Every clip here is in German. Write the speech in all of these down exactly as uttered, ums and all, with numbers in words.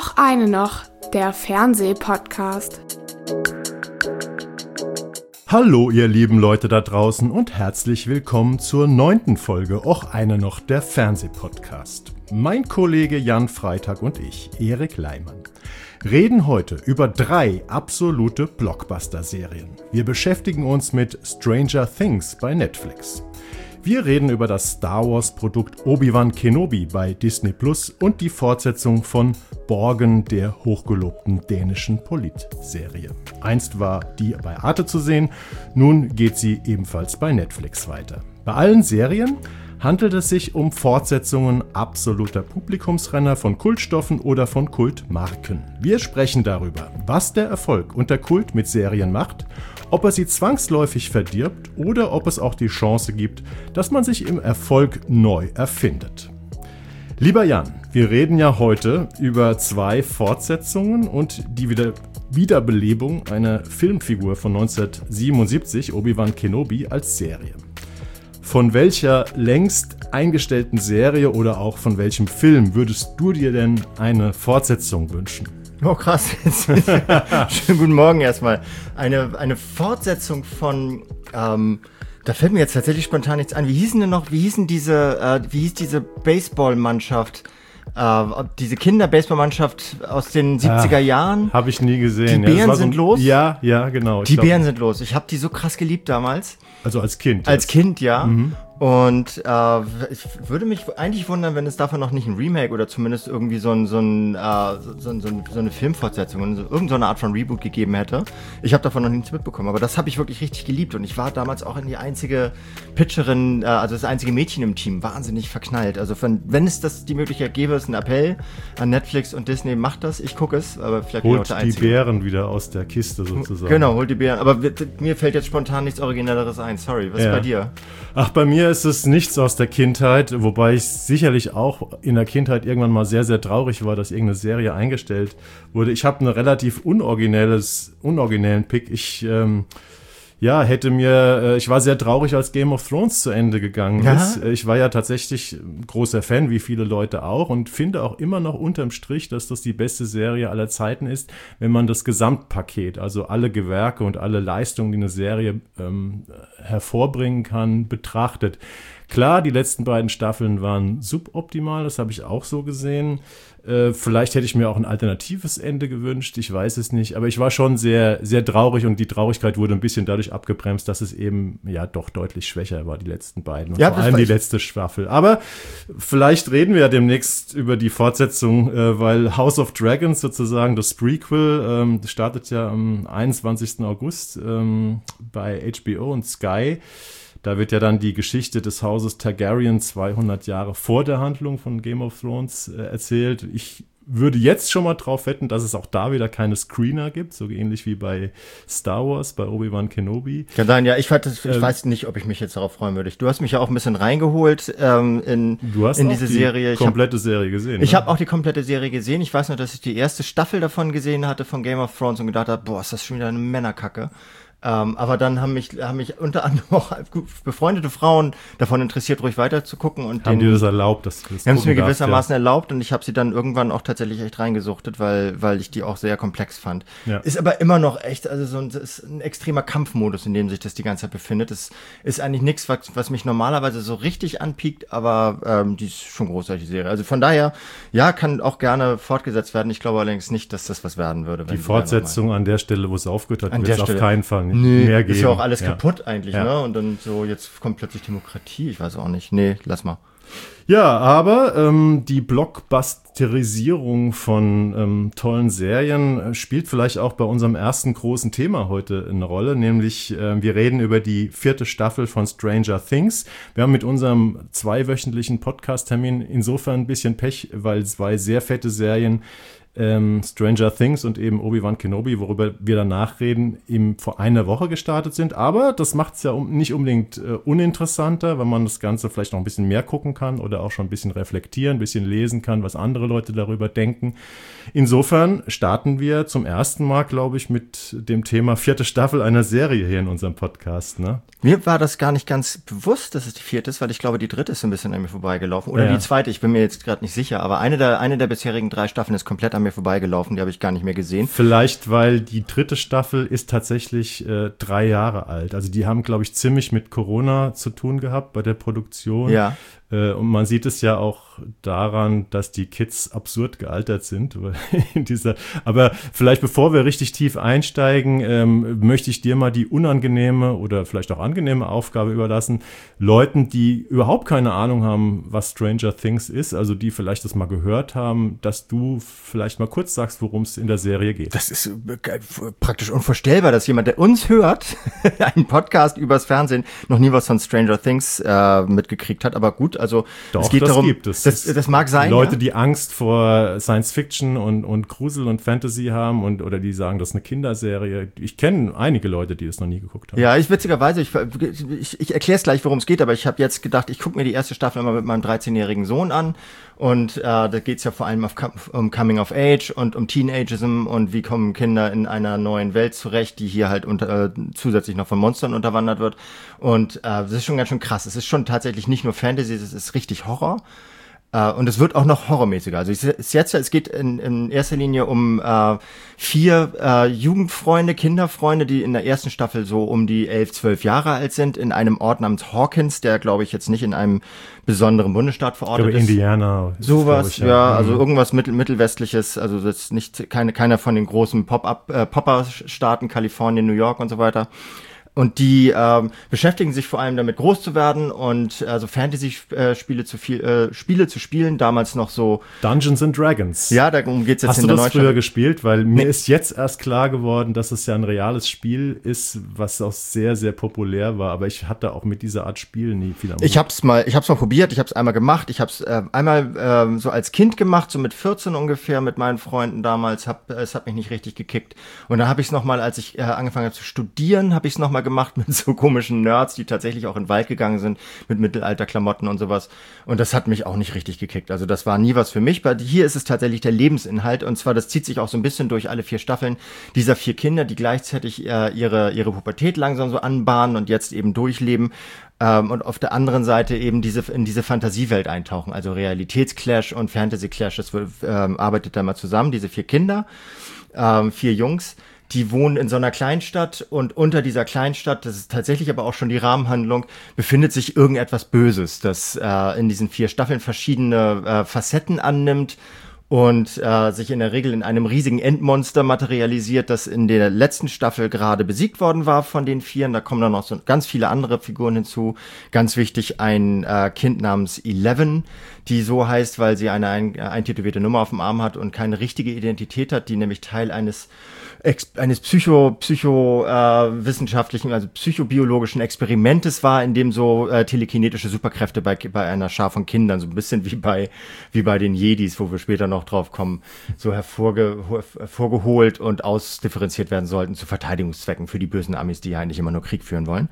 Och eine noch, der Fernsehpodcast. Hallo ihr lieben Leute da draußen und herzlich willkommen zur neunten Folge Och eine noch, der Fernsehpodcast. Mein Kollege Jan Freitag und ich, Erik Leimann, reden heute über drei absolute Blockbuster-Serien. Wir beschäftigen uns mit Stranger Things bei Netflix. Wir reden über das Star Wars-Produkt Obi-Wan Kenobi bei Disney Plus und die Fortsetzung von Borgen, der hochgelobten dänischen Polit-Serie. Einst war die bei Arte zu sehen, nun geht sie ebenfalls bei Netflix weiter. Bei allen Serien handelt es sich um Fortsetzungen absoluter Publikumsrenner von Kultstoffen oder von Kultmarken. Wir sprechen darüber, was der Erfolg und der Kult mit Serien macht, ob er sie zwangsläufig verdirbt oder ob es auch die Chance gibt, dass man sich im Erfolg neu erfindet. Lieber Jan, wir reden ja heute über zwei Fortsetzungen und die Wieder- Wiederbelebung einer Filmfigur von neunzehnhundertsiebenundsiebzig, Obi-Wan Kenobi, als Serie. Von welcher längst eingestellten Serie oder auch von welchem Film würdest du dir denn eine Fortsetzung wünschen? Oh krass, schönen guten Morgen erstmal. Eine, eine Fortsetzung von, ähm, da fällt mir jetzt tatsächlich spontan nichts ein. Wie hießen denn noch, wie hießen diese, äh, wie hieß diese Baseballmannschaft, äh, diese Kinder-Baseballmannschaft aus den siebziger Jahren? Habe ich nie gesehen. Die Bären ja, sind so ein, los? Ja, ja, genau. Die Bären sind los. Ich habe die so krass geliebt damals. Also als Kind. Als jetzt. Kind, ja. Mhm. Und äh, ich würde mich eigentlich wundern, wenn es davon noch nicht ein Remake oder zumindest irgendwie so, ein, so, ein, äh, so, ein, so, ein, so eine Filmfortsetzung, so irgendeine so Art von Reboot gegeben hätte. Ich habe davon noch nichts mitbekommen, aber das habe ich wirklich richtig geliebt und ich war damals auch in die einzige Pitcherin, äh, also das einzige Mädchen im Team, wahnsinnig verknallt. Also von, wenn es das die Möglichkeit gäbe, ist ein Appell an Netflix und Disney, macht das, ich gucke es, aber vielleicht bin ich auch der Holt die Einzige. Bären wieder aus der Kiste sozusagen. Genau, holt die Bären, aber mir fällt jetzt spontan nichts Originelleres ein, sorry, was Ja. ist bei dir? Ach, bei mir ist es nichts aus der Kindheit, wobei ich sicherlich auch in der Kindheit irgendwann mal sehr, sehr traurig war, dass irgendeine Serie eingestellt wurde. Ich habe einen relativ unoriginelles, unoriginellen Pick. Ich ähm, ja, hätte mir, äh, ich war sehr traurig, als Game of Thrones zu Ende gegangen Ja? ist. Ich war ja tatsächlich ein großer Fan, wie viele Leute auch, und finde auch immer noch unterm Strich, dass das die beste Serie aller Zeiten ist, wenn man das Gesamtpaket, also alle Gewerke und alle Leistungen, die eine Serie ähm, hervorbringen kann, betrachtet. Klar, die letzten beiden Staffeln waren suboptimal, das habe ich auch so gesehen. Äh, vielleicht hätte ich mir auch ein alternatives Ende gewünscht, ich weiß es nicht. Aber ich war schon sehr, sehr traurig und die Traurigkeit wurde ein bisschen dadurch abgebremst, dass es eben ja doch deutlich schwächer war, die letzten beiden. Und Ja, vor allem die letzte Staffel. Aber vielleicht reden wir ja demnächst über die Fortsetzung, äh, weil House of Dragons sozusagen, das Prequel, ähm, das startet ja am einundzwanzigsten August ähm, bei H B O und Sky. Da wird ja dann die Geschichte des Hauses Targaryen zweihundert Jahre vor der Handlung von Game of Thrones äh, erzählt. Ich würde jetzt schon mal drauf wetten, dass es auch da wieder keine Screener gibt, so ähnlich wie bei Star Wars, bei Obi-Wan Kenobi. Kann sein, ja, ich, fand das, ich Ähm, weiß nicht, ob ich mich jetzt darauf freuen würde. Du hast mich ja auch ein bisschen reingeholt ähm, in, Du hast in auch diese die Serie. Ich komplette Serie gesehen. Ich ne? habe auch die komplette Serie gesehen. Ich weiß noch, dass ich die erste Staffel davon gesehen hatte von Game of Thrones und gedacht habe, boah, ist das schon wieder eine Männerkacke. Ähm, aber dann haben mich, haben mich unter anderem auch befreundete Frauen davon interessiert, ruhig weiter zu gucken. Und Haben den, dir das erlaubt, dass du das die haben es mir gucken darfst, gewissermaßen erlaubt und ich habe sie dann irgendwann auch tatsächlich echt reingesuchtet, weil, weil ich die auch sehr komplex fand. Ja. Ist aber immer noch echt, also so ein, ist ein extremer Kampfmodus, in dem sich das die ganze Zeit befindet. Es ist eigentlich nichts, was, was mich normalerweise so richtig anpiekt, aber ähm, die ist schon großartig, die Serie. Also von daher, ja, kann auch gerne fortgesetzt werden. Ich glaube allerdings nicht, dass das was werden würde. Wenn Die Fortsetzung an der Stelle, wo es aufgehört hat, An wird der es auf Stelle. keinen Fall Nee, mehr geben. ist ja auch alles Ja. kaputt eigentlich, Ja. ne? Und dann so, jetzt kommt plötzlich Demokratie, ich weiß auch nicht. Nee, lass mal. Ja, aber ähm, die Blockbusterisierung von ähm, tollen Serien äh, spielt vielleicht auch bei unserem ersten großen Thema heute eine Rolle, nämlich äh, wir reden über die vierte Staffel von Stranger Things. Wir haben mit unserem zweiwöchentlichen Podcast-Termin insofern ein bisschen Pech, weil zwei sehr fette Serien ähm, Stranger Things und eben Obi-Wan Kenobi, worüber wir danach reden, eben vor einer Woche gestartet sind. Aber das macht es ja um, nicht unbedingt äh, uninteressanter, wenn man das Ganze vielleicht noch ein bisschen mehr gucken kann oder auch schon ein bisschen reflektieren, ein bisschen lesen kann, was andere andere Leute darüber denken. Insofern starten wir zum ersten Mal, glaube ich, mit dem Thema vierte Staffel einer Serie hier in unserem Podcast. Ne? Mir war das gar nicht ganz bewusst, dass es die vierte ist, weil ich glaube, die dritte ist ein bisschen an mir vorbeigelaufen. Oder ja. die zweite, ich bin mir jetzt gerade nicht sicher. Aber eine der, eine der bisherigen drei Staffeln ist komplett an mir vorbeigelaufen. Die habe ich gar nicht mehr gesehen. Vielleicht, weil die dritte Staffel ist tatsächlich äh, drei Jahre alt. Also die haben, glaube ich, ziemlich mit Corona zu tun gehabt bei der Produktion. Ja. Und man sieht es ja auch daran, dass die Kids absurd gealtert sind. In dieser, aber vielleicht bevor wir richtig tief einsteigen, ähm, möchte ich dir mal die unangenehme oder vielleicht auch angenehme Aufgabe überlassen, Leuten, die überhaupt keine Ahnung haben, was Stranger Things ist, also die vielleicht das mal gehört haben, dass du vielleicht mal kurz sagst, worum es in der Serie geht. Das ist praktisch unvorstellbar, dass jemand, der uns hört, einen Podcast übers Fernsehen, noch nie was von Stranger Things äh, mitgekriegt hat, aber gut. Also Doch, es geht das darum, gibt es. Das, das mag sein. Leute, ja? die Angst vor Science Fiction und, und Grusel und Fantasy haben und oder die sagen, das ist eine Kinderserie. Ich kenne einige Leute, die das noch nie geguckt haben. Ja, ich witzigerweise, ich, ich, ich erkläre es gleich, worum es geht, aber ich habe jetzt gedacht, ich gucke mir die erste Staffel immer mit meinem dreizehnjährigen Sohn an. Und äh, da geht's ja vor allem auf, um Coming of Age und um Teenageism und wie kommen Kinder in einer neuen Welt zurecht, die hier halt unter, äh, zusätzlich noch von Monstern unterwandert wird. Und äh, das ist schon ganz schön krass. Es ist schon tatsächlich nicht nur Fantasy, es ist richtig Horror. Uh, und es wird auch noch horrormäßiger. Also es ist jetzt, es geht in, in erster Linie um uh, vier uh, Jugendfreunde, Kinderfreunde, die in der ersten Staffel so um die elf, zwölf Jahre alt sind, in einem Ort namens Hawkins, der, glaube ich, jetzt nicht in einem besonderen Bundesstaat verortet ich glaube, ist. Indiana. Sowas, ich, ja, ja, also irgendwas mittel, mittelwestliches, also das ist nicht keine keiner von den großen Pop-up äh, Popper-Staaten, Kalifornien, New York und so weiter. Und die ähm, beschäftigen sich vor allem damit, groß zu werden und also Fantasy-Spiele zu viel, äh, Spiele zu spielen. Damals noch so Dungeons and Dragons. Ja, darum geht's jetzt Hast in du der das früher Neustadt. gespielt? Weil mir Nee. ist jetzt erst klar geworden, dass es ja ein reales Spiel ist, was auch sehr, sehr populär war. Aber ich hatte auch mit dieser Art Spiel nie viel am Hut. Ich hab's mal, ich hab's mal probiert, ich hab's einmal gemacht, ich hab's äh, einmal äh, so als Kind gemacht, so mit vierzehn ungefähr mit meinen Freunden damals. Hab, es hat mich nicht richtig gekickt. Und dann habe ich es nochmal, als ich äh, angefangen habe zu studieren, habe ich es nochmal gemacht mit so komischen Nerds, die tatsächlich auch in den Wald gegangen sind mit Mittelalterklamotten und sowas. Und das hat mich auch nicht richtig gekickt. Also das war nie was für mich. Weil hier ist es tatsächlich der Lebensinhalt. Und zwar, das zieht sich auch so ein bisschen durch alle vier Staffeln dieser vier Kinder, die gleichzeitig äh, ihre ihre Pubertät langsam so anbahnen und jetzt eben durchleben. Ähm, und auf der anderen Seite eben diese in diese Fantasiewelt eintauchen. Also Realitätsclash und Fantasy-Clash. Das ähm, arbeitet da mal zusammen, diese vier Kinder, ähm, vier Jungs. Die wohnen in so einer Kleinstadt und unter dieser Kleinstadt, das ist tatsächlich aber auch schon die Rahmenhandlung, befindet sich irgendetwas Böses, das äh, in diesen vier Staffeln verschiedene äh, Facetten annimmt und äh, sich in der Regel in einem riesigen Endmonster materialisiert, das in der letzten Staffel gerade besiegt worden war von den Vieren. Da kommen dann noch so ganz viele andere Figuren hinzu. Ganz wichtig, ein äh, Kind namens Eleven, die so heißt, weil sie eine ein, eintätowierte Nummer auf dem Arm hat und keine richtige Identität hat, die nämlich Teil eines Ex- eines psycho psycho äh, wissenschaftlichen, also psychobiologischen Experimentes war, in dem so äh, telekinetische Superkräfte bei bei einer Schar von Kindern, so ein bisschen wie bei wie bei den Jedis, wo wir später noch drauf kommen, so hervorge hervorgeholt und ausdifferenziert werden sollten zu Verteidigungszwecken für die bösen Amis, die ja eigentlich immer nur Krieg führen wollen.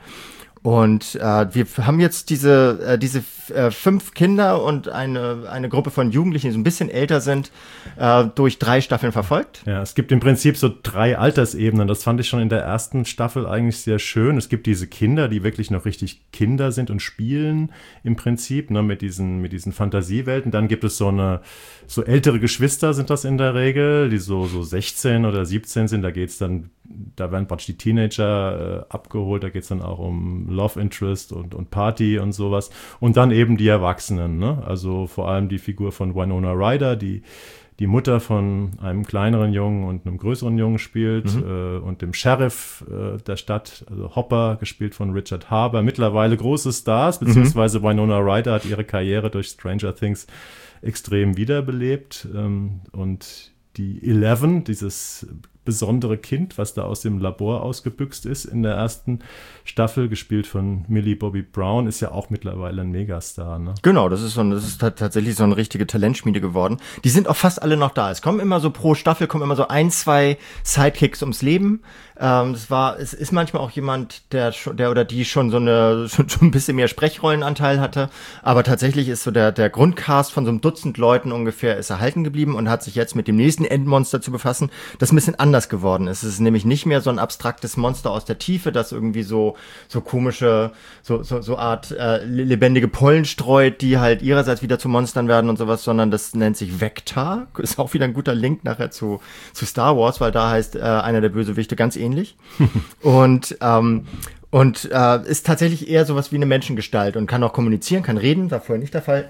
Und äh, wir haben jetzt diese äh, diese äh, fünf Kinder und eine eine Gruppe von Jugendlichen, die so ein bisschen älter sind, äh, durch drei Staffeln verfolgt. Ja, es gibt im Prinzip so drei Altersebenen. Das fand ich schon in der ersten Staffel eigentlich sehr schön. Es gibt diese Kinder, die wirklich noch richtig Kinder sind und spielen im Prinzip, ne, mit diesen mit diesen Fantasiewelten. Dann gibt es so eine so ältere Geschwister sind das in der Regel, die so so sechzehn oder siebzehn sind. Da geht's dann, da werden praktisch die Teenager äh, abgeholt. Da geht's dann auch um Love Interest und, und Party und sowas. Und dann eben die Erwachsenen, ne? Also vor allem die Figur von Winona Ryder, die die Mutter von einem kleineren Jungen und einem größeren Jungen spielt, mhm. äh, und dem Sheriff äh, der Stadt, also Hopper, gespielt von Richard Harbour. Mittlerweile große Stars, beziehungsweise mhm. Winona Ryder hat ihre Karriere durch Stranger Things extrem wiederbelebt. Ähm, und die Eleven, dieses besondere Kind, was da aus dem Labor ausgebüxt ist in der ersten Staffel, gespielt von Millie Bobby Brown, ist ja auch mittlerweile ein Megastar, ne? Genau, das ist so ein, das ist tatsächlich so eine richtige Talentschmiede geworden. Die sind auch fast alle noch da. Es kommen immer so pro Staffel kommen immer so ein, zwei Sidekicks ums Leben. Ähm, das war, es ist manchmal auch jemand, der schon, der oder die schon so eine, schon, schon ein bisschen mehr Sprechrollenanteil hatte. Aber tatsächlich ist so der, der Grundcast von so einem Dutzend Leuten ungefähr ist erhalten geblieben und hat sich jetzt mit dem nächsten Endmonster zu befassen, das ein bisschen anders geworden ist. Es ist nämlich nicht mehr so ein abstraktes Monster aus der Tiefe, das irgendwie so, so komische, so, so, so Art, äh, lebendige Pollen streut, die halt ihrerseits wieder zu Monstern werden und sowas, sondern das nennt sich Vecta. Ist auch wieder ein guter Link nachher zu, zu Star Wars, weil da heißt äh, einer der Bösewichte ganz ähnlich. und, ähm, und äh, ist tatsächlich eher sowas wie eine Menschengestalt und kann auch kommunizieren, kann reden, war vorher nicht der Fall.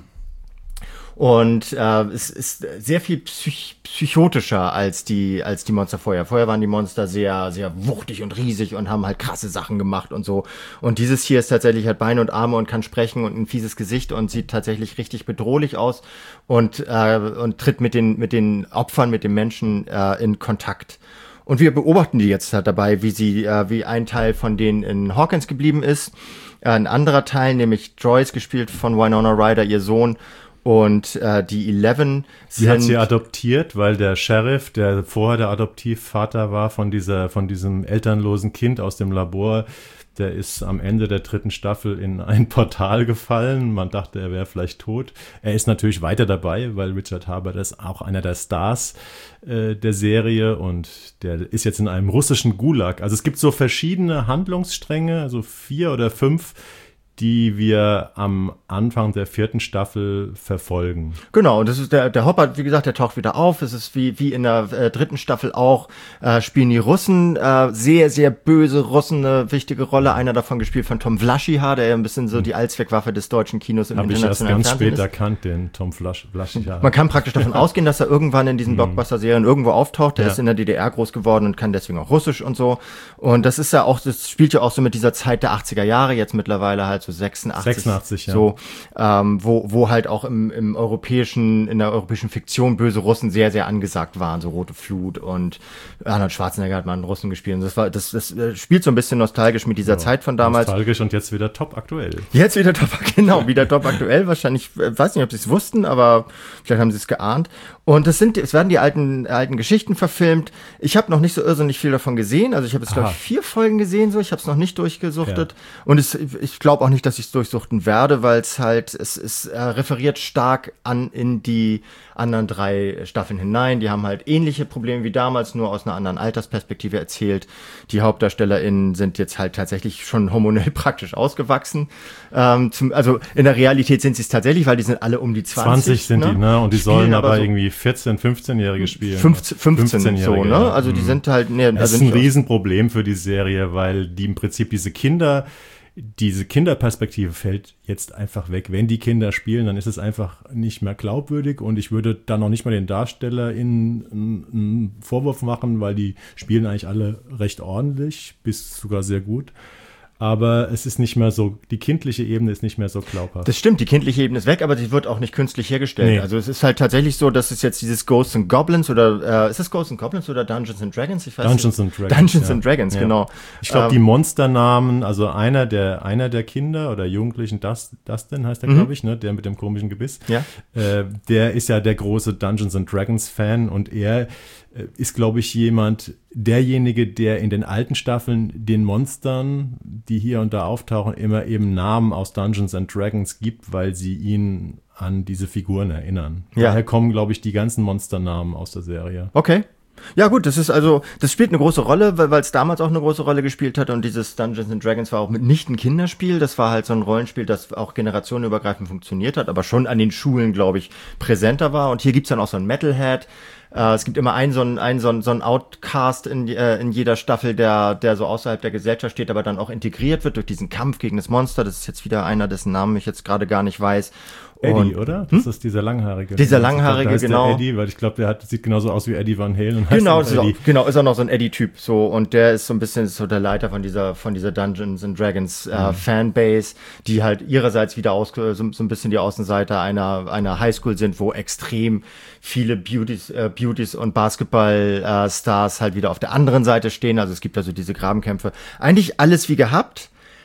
Und äh, es ist sehr viel psych- psychotischer als die als die Monster vorher. Vorher waren die Monster sehr sehr wuchtig und riesig und haben halt krasse Sachen gemacht und so. Und dieses hier ist tatsächlich hat Beine und Arme und kann sprechen und ein fieses Gesicht und sieht tatsächlich richtig bedrohlich aus und äh, und tritt mit den mit den Opfern, mit den Menschen äh, in Kontakt. Und wir beobachten die jetzt halt dabei, wie sie äh, wie ein Teil von denen in Hawkins geblieben ist, äh, ein anderer Teil, nämlich Joyce, gespielt von Winona Ryder, ihr Sohn. Und äh, die Eleven sie hat sie adoptiert, weil der Sheriff, der vorher der Adoptivvater war von dieser, von diesem elternlosen Kind aus dem Labor, der ist am Ende der dritten Staffel in ein Portal gefallen. Man dachte, er wäre vielleicht tot. Er ist natürlich weiter dabei, weil Richard Harbour ist auch einer der Stars äh, der Serie und der ist jetzt in einem russischen Gulag. Also es gibt so verschiedene Handlungsstränge, also vier oder fünf, die wir am Anfang der vierten Staffel verfolgen. Genau, und das ist der, der Hopper, wie gesagt, der taucht wieder auf. Es ist wie, wie in der äh, dritten Staffel auch, äh, spielen die Russen, äh, sehr, sehr böse Russen eine wichtige Rolle. Einer davon gespielt von Tom Vlaschiha, der ja ein bisschen so die Allzweckwaffe des deutschen Kinos im Hab internationalen ich erst ganz Fernsehen spät ist. erkannt, den Tom Vlaschiha. Man kann praktisch davon ausgehen, dass er irgendwann in diesen Blockbuster-Serien irgendwo auftaucht. Der Ja. ist in der D D R groß geworden und kann deswegen auch Russisch und so. Und das ist ja auch, das spielt ja auch so mit dieser Zeit der achtziger Jahre, jetzt mittlerweile halt so sechsundachtzig. sechsundachtzig, ja. So, ähm, wo, wo halt auch im, im europäischen, in der europäischen Fiktion böse Russen sehr, sehr angesagt waren. So Rote Flut und Arnold Schwarzenegger hat mal einen Russen gespielt. Und das war, das, das spielt so ein bisschen nostalgisch mit dieser Ja, Zeit von damals. Nostalgisch und jetzt wieder top aktuell. Jetzt wieder top, genau, wieder top aktuell. Wahrscheinlich, äh, weiß nicht, ob sie es wussten, aber vielleicht haben sie es geahnt. Und es sind, es werden die alten, alten Geschichten verfilmt. Ich habe noch nicht so irrsinnig viel davon gesehen. Also ich habe jetzt, glaube ich, vier Folgen gesehen, so. Ich habe es noch nicht durchgesuchtet. Ja. Und es, ich glaube auch nicht, dass ich es durchsuchten werde, weil es halt, es, es äh, referiert stark an in die anderen drei Staffeln hinein. Die haben halt ähnliche Probleme wie damals, nur aus einer anderen Altersperspektive erzählt. Die HauptdarstellerInnen sind jetzt halt tatsächlich schon hormonell praktisch ausgewachsen. Ähm, zum, also in der Realität sind sie es tatsächlich, weil die sind alle um die zwanzig. zwanzig sind ne? die, ne? Und die Spielen sollen aber, aber so irgendwie vierzehn-, fünfzehnjährige spielen. fünfzehn, fünfzehn so, ne? Also die sind halt, ne, das also ist ein Riesenproblem für die Serie, weil die im Prinzip diese Kinder, diese Kinderperspektive fällt jetzt einfach weg. Wenn die Kinder spielen, dann ist es einfach nicht mehr glaubwürdig und ich würde da noch nicht mal den DarstellerInnen einen Vorwurf machen, weil die spielen eigentlich alle recht ordentlich, bis sogar sehr gut. Aber es ist nicht mehr so, die kindliche Ebene ist nicht mehr so glaubhaft. Das stimmt, die kindliche Ebene ist weg, aber sie wird auch nicht künstlich hergestellt. Nee. Also es ist halt tatsächlich so, dass es jetzt dieses Ghosts and Goblins oder, äh, ist es Ghosts and Goblins oder Dungeons and Dragons? Ich weiß Dungeons nicht. and Dragons. Dungeons ja. and Dragons, ja. genau. Ich glaube, ähm, die Monsternamen, also einer der, einer der Kinder oder Jugendlichen, das, Dustin heißt der, mhm. glaube ich, ne, der mit dem komischen Gebiss, ja. äh, der ist ja der große Dungeons and Dragons Fan und er ist, glaube ich, jemand, derjenige, der in den alten Staffeln den Monstern, die hier und da auftauchen, immer eben Namen aus Dungeons and Dragons gibt, weil sie ihn an diese Figuren erinnern. Ja. Daher kommen, glaube ich, die ganzen Monsternamen aus der Serie. Okay. Ja gut, das ist also, das spielt eine große Rolle, weil es damals auch eine große Rolle gespielt hat und dieses Dungeons and Dragons war auch mitnichten ein Kinderspiel, das war halt so ein Rollenspiel, das auch generationenübergreifend funktioniert hat, aber schon an den Schulen, glaube ich, präsenter war und hier gibt's dann auch so ein Metalhead. Uh, es gibt immer einen so einen, einen so einen, so einen Outcast in, äh, in jeder Staffel, der, der so außerhalb der Gesellschaft steht, aber dann auch integriert wird durch diesen Kampf gegen das Monster. Das ist jetzt wieder einer, dessen Namen ich jetzt gerade gar nicht weiß. Eddie, oder? Das hm? ist dieser Langhaarige. Dieser Langhaarige, glaub, genau. Der Eddie, weil ich glaube, der hat, sieht genauso aus wie Eddie Van Halen. Und genau, ist auch, genau, ist auch noch so ein Eddie-Typ, so. Und der ist so ein bisschen so der Leiter von dieser, von dieser Dungeons and Dragons, äh, mhm. Fanbase, die halt ihrerseits wieder aus, so, so ein bisschen die Außenseiter einer, einer Highschool sind, wo extrem viele Beauties, äh, Beauties und Basketball-Stars äh, halt wieder auf der anderen Seite stehen. Also es gibt also diese Grabenkämpfe. Eigentlich alles wie gehabt.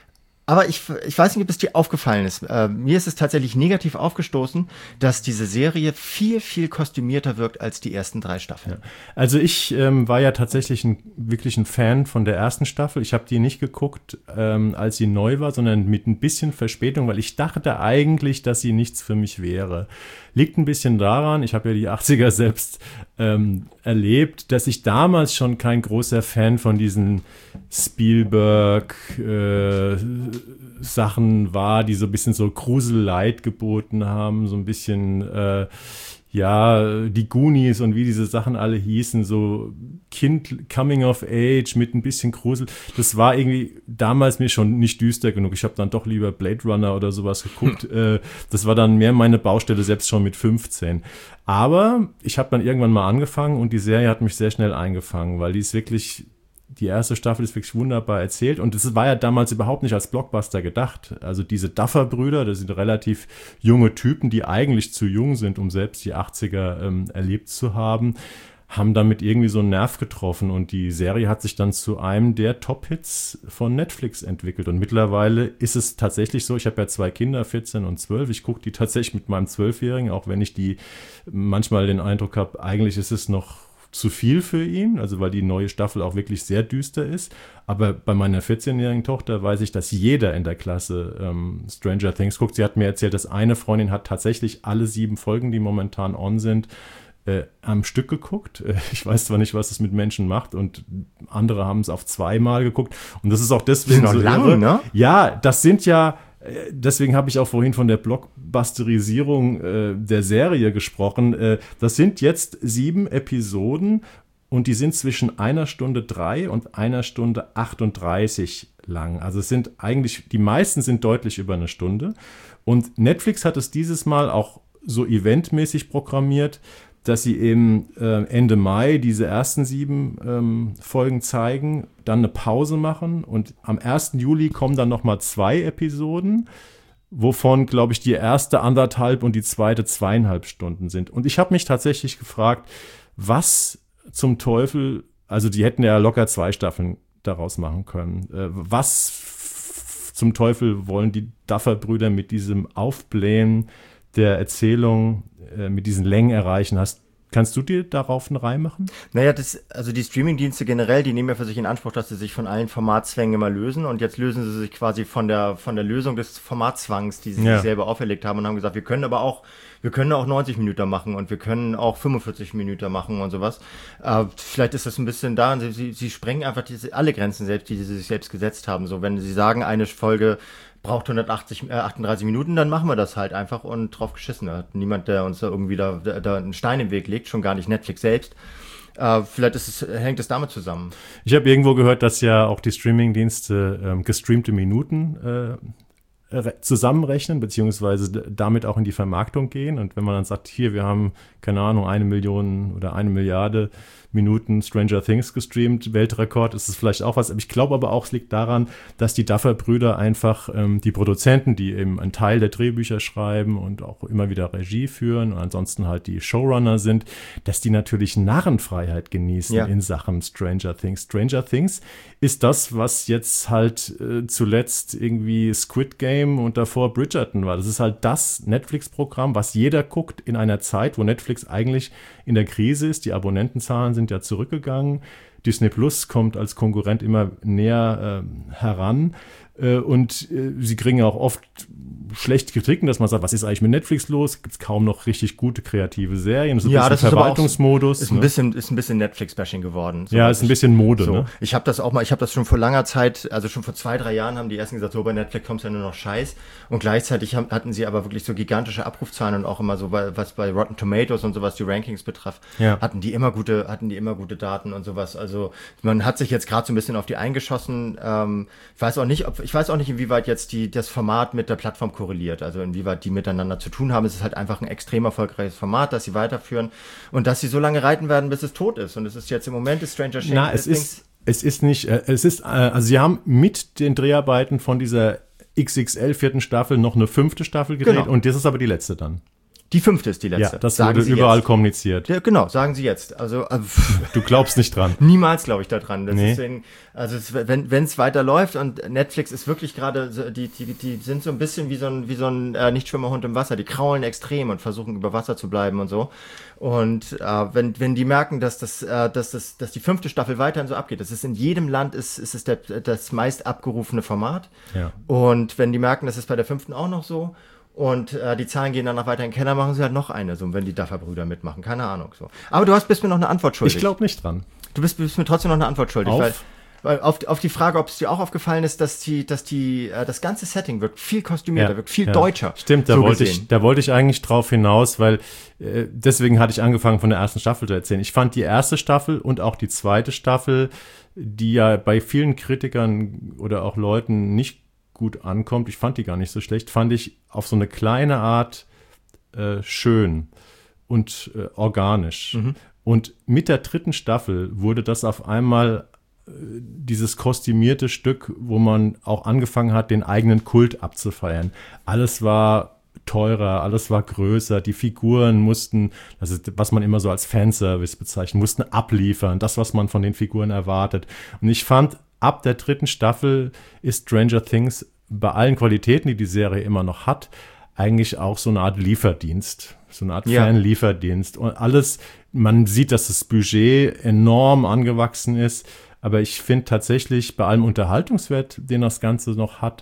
Aber ich, ich weiß nicht, ob es dir aufgefallen ist. Äh, mir ist es tatsächlich negativ aufgestoßen, dass diese Serie viel, viel kostümierter wirkt als die ersten drei Staffeln. Ja. Also ich ähm, war ja tatsächlich ein, wirklich ein Fan von der ersten Staffel. Ich habe die nicht geguckt, ähm, als sie neu war, sondern mit ein bisschen Verspätung, weil ich dachte eigentlich, dass sie nichts für mich wäre. Liegt ein bisschen daran, ich habe ja die achtziger selbst ähm, erlebt, dass ich damals schon kein großer Fan von diesen Spielberg äh, Sachen war, die so ein bisschen so Grusel-Light geboten haben, so ein bisschen äh, ja, die Goonies und wie diese Sachen alle hießen, so Kind Coming of Age mit ein bisschen Grusel. Das war irgendwie damals mir schon nicht düster genug. Ich habe dann doch lieber Blade Runner oder sowas geguckt. Hm. Äh, das war dann mehr meine Baustelle, selbst schon mit fünfzehn. Aber ich habe dann irgendwann mal angefangen und die Serie hat mich sehr schnell eingefangen, weil die ist wirklich... Die erste Staffel ist wirklich wunderbar erzählt und es war ja damals überhaupt nicht als Blockbuster gedacht. Also diese Duffer-Brüder, das sind relativ junge Typen, die eigentlich zu jung sind, um selbst die achtziger ähm, erlebt zu haben, haben damit irgendwie so einen Nerv getroffen und die Serie hat sich dann zu einem der Top-Hits von Netflix entwickelt und mittlerweile ist es tatsächlich so, ich habe ja zwei Kinder, vierzehn und zwölf, ich gucke die tatsächlich mit meinem Zwölfjährigen, auch wenn ich die manchmal den Eindruck habe, eigentlich ist es noch zu viel für ihn, also weil die neue Staffel auch wirklich sehr düster ist. Aber bei meiner vierzehnjährigen Tochter weiß ich, dass jeder in der Klasse ähm, Stranger Things guckt. Sie hat mir erzählt, dass eine Freundin hat tatsächlich alle sieben Folgen, die momentan on sind, äh, am Stück geguckt. Äh, ich weiß zwar nicht, was es mit Menschen macht und andere haben es auf zweimal geguckt. Und das ist auch deswegen das ist noch so lang, irre. Ne? Ja, das sind ja deswegen habe ich auch vorhin von der Blockbusterisierung äh, der Serie gesprochen. Äh, das sind jetzt sieben Episoden und die sind zwischen einer Stunde drei und einer Stunde achtunddreißig lang. Also es sind eigentlich, die meisten sind deutlich über eine Stunde. Und Netflix hat es dieses Mal auch so eventmäßig programmiert, dass sie eben äh, Ende Mai diese ersten sieben ähm, Folgen zeigen, dann eine Pause machen und am ersten Juli kommen dann nochmal zwei Episoden, wovon, glaube ich, die erste anderthalb und die zweite zweieinhalb Stunden sind. Und ich habe mich tatsächlich gefragt, was zum Teufel, also die hätten ja locker zwei Staffeln daraus machen können, äh, was f- zum Teufel wollen die Duffer-Brüder mit diesem Aufblähen der Erzählung äh, mit diesen Längen erreichen. Hast, kannst du dir darauf einen Reim machen? Naja, das, also die Streamingdienste generell, die nehmen ja für sich in Anspruch, dass sie sich von allen Formatzwängen immer lösen und jetzt lösen sie sich quasi von der von der Lösung des Formatzwangs, die sie ja. sich selber auferlegt haben und haben gesagt, wir können aber auch wir können auch neunzig Minuten machen und wir können auch fünfundvierzig Minuten machen und sowas. Äh, vielleicht ist das ein bisschen da, sie, sie, sie sprengen einfach diese, alle Grenzen selbst, die sie sich selbst gesetzt haben. So, wenn sie sagen, eine Folge braucht hundertachtzig, äh, achtunddreißig Minuten, dann machen wir das halt einfach und drauf geschissen. Da hat niemand, der uns da irgendwie da, da, da einen Stein im Weg legt, schon gar nicht Netflix selbst. Äh, vielleicht ist es, hängt es damit zusammen. Ich habe irgendwo gehört, dass ja auch die Streamingdienste ähm, gestreamte Minuten äh, zusammenrechnen, beziehungsweise damit auch in die Vermarktung gehen. Und wenn man dann sagt, hier, wir haben, keine Ahnung, eine Million oder eine Milliarde Minuten Stranger Things gestreamt, Weltrekord, ist es vielleicht auch was. Ich glaube aber auch, es liegt daran, dass die Duffer-Brüder einfach ähm, die Produzenten, die eben einen Teil der Drehbücher schreiben und auch immer wieder Regie führen und ansonsten halt die Showrunner sind, dass die natürlich Narrenfreiheit genießen ja. in Sachen Stranger Things. Stranger Things ist das, was jetzt halt äh, zuletzt irgendwie Squid Game und davor Bridgerton war. Das ist halt das Netflix-Programm, was jeder guckt in einer Zeit, wo Netflix eigentlich in der Krise ist. Die Abonnentenzahlen sind ja zurückgegangen. Disney Plus kommt als Konkurrent immer näher äh, heran. Äh, und äh, sie kriegen auch oft schlechte Kritiken, dass man sagt, was ist eigentlich mit Netflix los? Gibt es kaum noch richtig gute kreative Serien? Das ist ja, ein bisschen das Verwaltungsmodus. Ist, ist, ne? ein bisschen, ist ein bisschen Netflix-Bashing geworden. So, ja, ist ein bisschen Mode. So. Ne? Ich habe das auch mal, ich habe das schon vor langer Zeit, also schon vor zwei, drei Jahren haben die ersten gesagt, so bei Netflix kommt's ja nur noch Scheiß. Und gleichzeitig haben, hatten sie aber wirklich so gigantische Abrufzahlen und auch immer so, bei, was bei Rotten Tomatoes und sowas die Rankings betrifft, ja. hatten die immer gute, hatten die immer gute Daten und sowas. Also man hat sich jetzt gerade so ein bisschen auf die eingeschossen. Ähm, ich weiß auch nicht, ob, ich weiß auch nicht, inwieweit jetzt die das Format mit der Plattform korreliert. Also inwieweit die miteinander zu tun haben. Es ist halt einfach ein extrem erfolgreiches Format, das sie weiterführen und dass sie so lange reiten werden, bis es tot ist. Und es ist jetzt im Moment ist Stranger Things. Na, es ist, es ist nicht, äh, es ist, äh, also sie haben mit den Dreharbeiten von dieser X X L vierten Staffel noch eine fünfte Staffel gedreht genau. und das ist aber die letzte dann. Die fünfte ist die letzte. Ja, das sagen wurde Sie überall jetzt. kommuniziert. Ja, genau, sagen Sie jetzt. Also, also Du glaubst nicht dran. niemals glaube ich da dran. Das Nee. ist deswegen, also es, wenn wenn es weiterläuft und Netflix ist wirklich gerade, so- die, die die sind so ein bisschen wie so ein wie so ein äh, Nichtschwimmerhund im Wasser. Die kraulen extrem und versuchen über Wasser zu bleiben und so. Und äh, wenn wenn die merken, dass das äh, dass das dass die fünfte Staffel weiterhin so abgeht, das ist in jedem Land ist ist es der, das meist abgerufene Format. Ja. Und wenn die merken, das ist bei der fünften auch noch so. Und äh, die Zahlen gehen dann noch weiter in den Keller, machen sie halt noch eine, so wenn die Duffer-Brüder mitmachen, keine Ahnung. So. Aber du hast bist mir noch eine Antwort schuldig. Ich glaube nicht dran. Du bist, bist mir trotzdem noch eine Antwort schuldig. Auf? Weil, weil auf, auf die Frage, ob es dir auch aufgefallen ist, dass die, dass die, äh, das ganze Setting wirkt viel kostümierter, wirkt viel ja. deutscher. Stimmt, da so wollte gesehen. ich, da wollte ich eigentlich drauf hinaus, weil äh, deswegen hatte ich angefangen von der ersten Staffel zu erzählen. Ich fand die erste Staffel und auch die zweite Staffel, die ja bei vielen Kritikern oder auch Leuten nicht gut ankommt, ich fand die gar nicht so schlecht, fand ich auf so eine kleine Art äh, schön und äh, organisch. Mhm. Und mit der dritten Staffel wurde das auf einmal äh, dieses kostümierte Stück, wo man auch angefangen hat, den eigenen Kult abzufeiern. Alles war teurer, alles war größer, die Figuren mussten, das ist, was man immer so als Fanservice bezeichnet, mussten abliefern, das, was man von den Figuren erwartet. Und ich fand, ab der dritten Staffel ist Stranger Things bei allen Qualitäten, die die Serie immer noch hat, eigentlich auch so eine Art Lieferdienst, so eine Art Ja. Fanlieferdienst. Und alles, man sieht, dass das Budget enorm angewachsen ist, aber ich finde tatsächlich bei allem Unterhaltungswert, den das Ganze noch hat,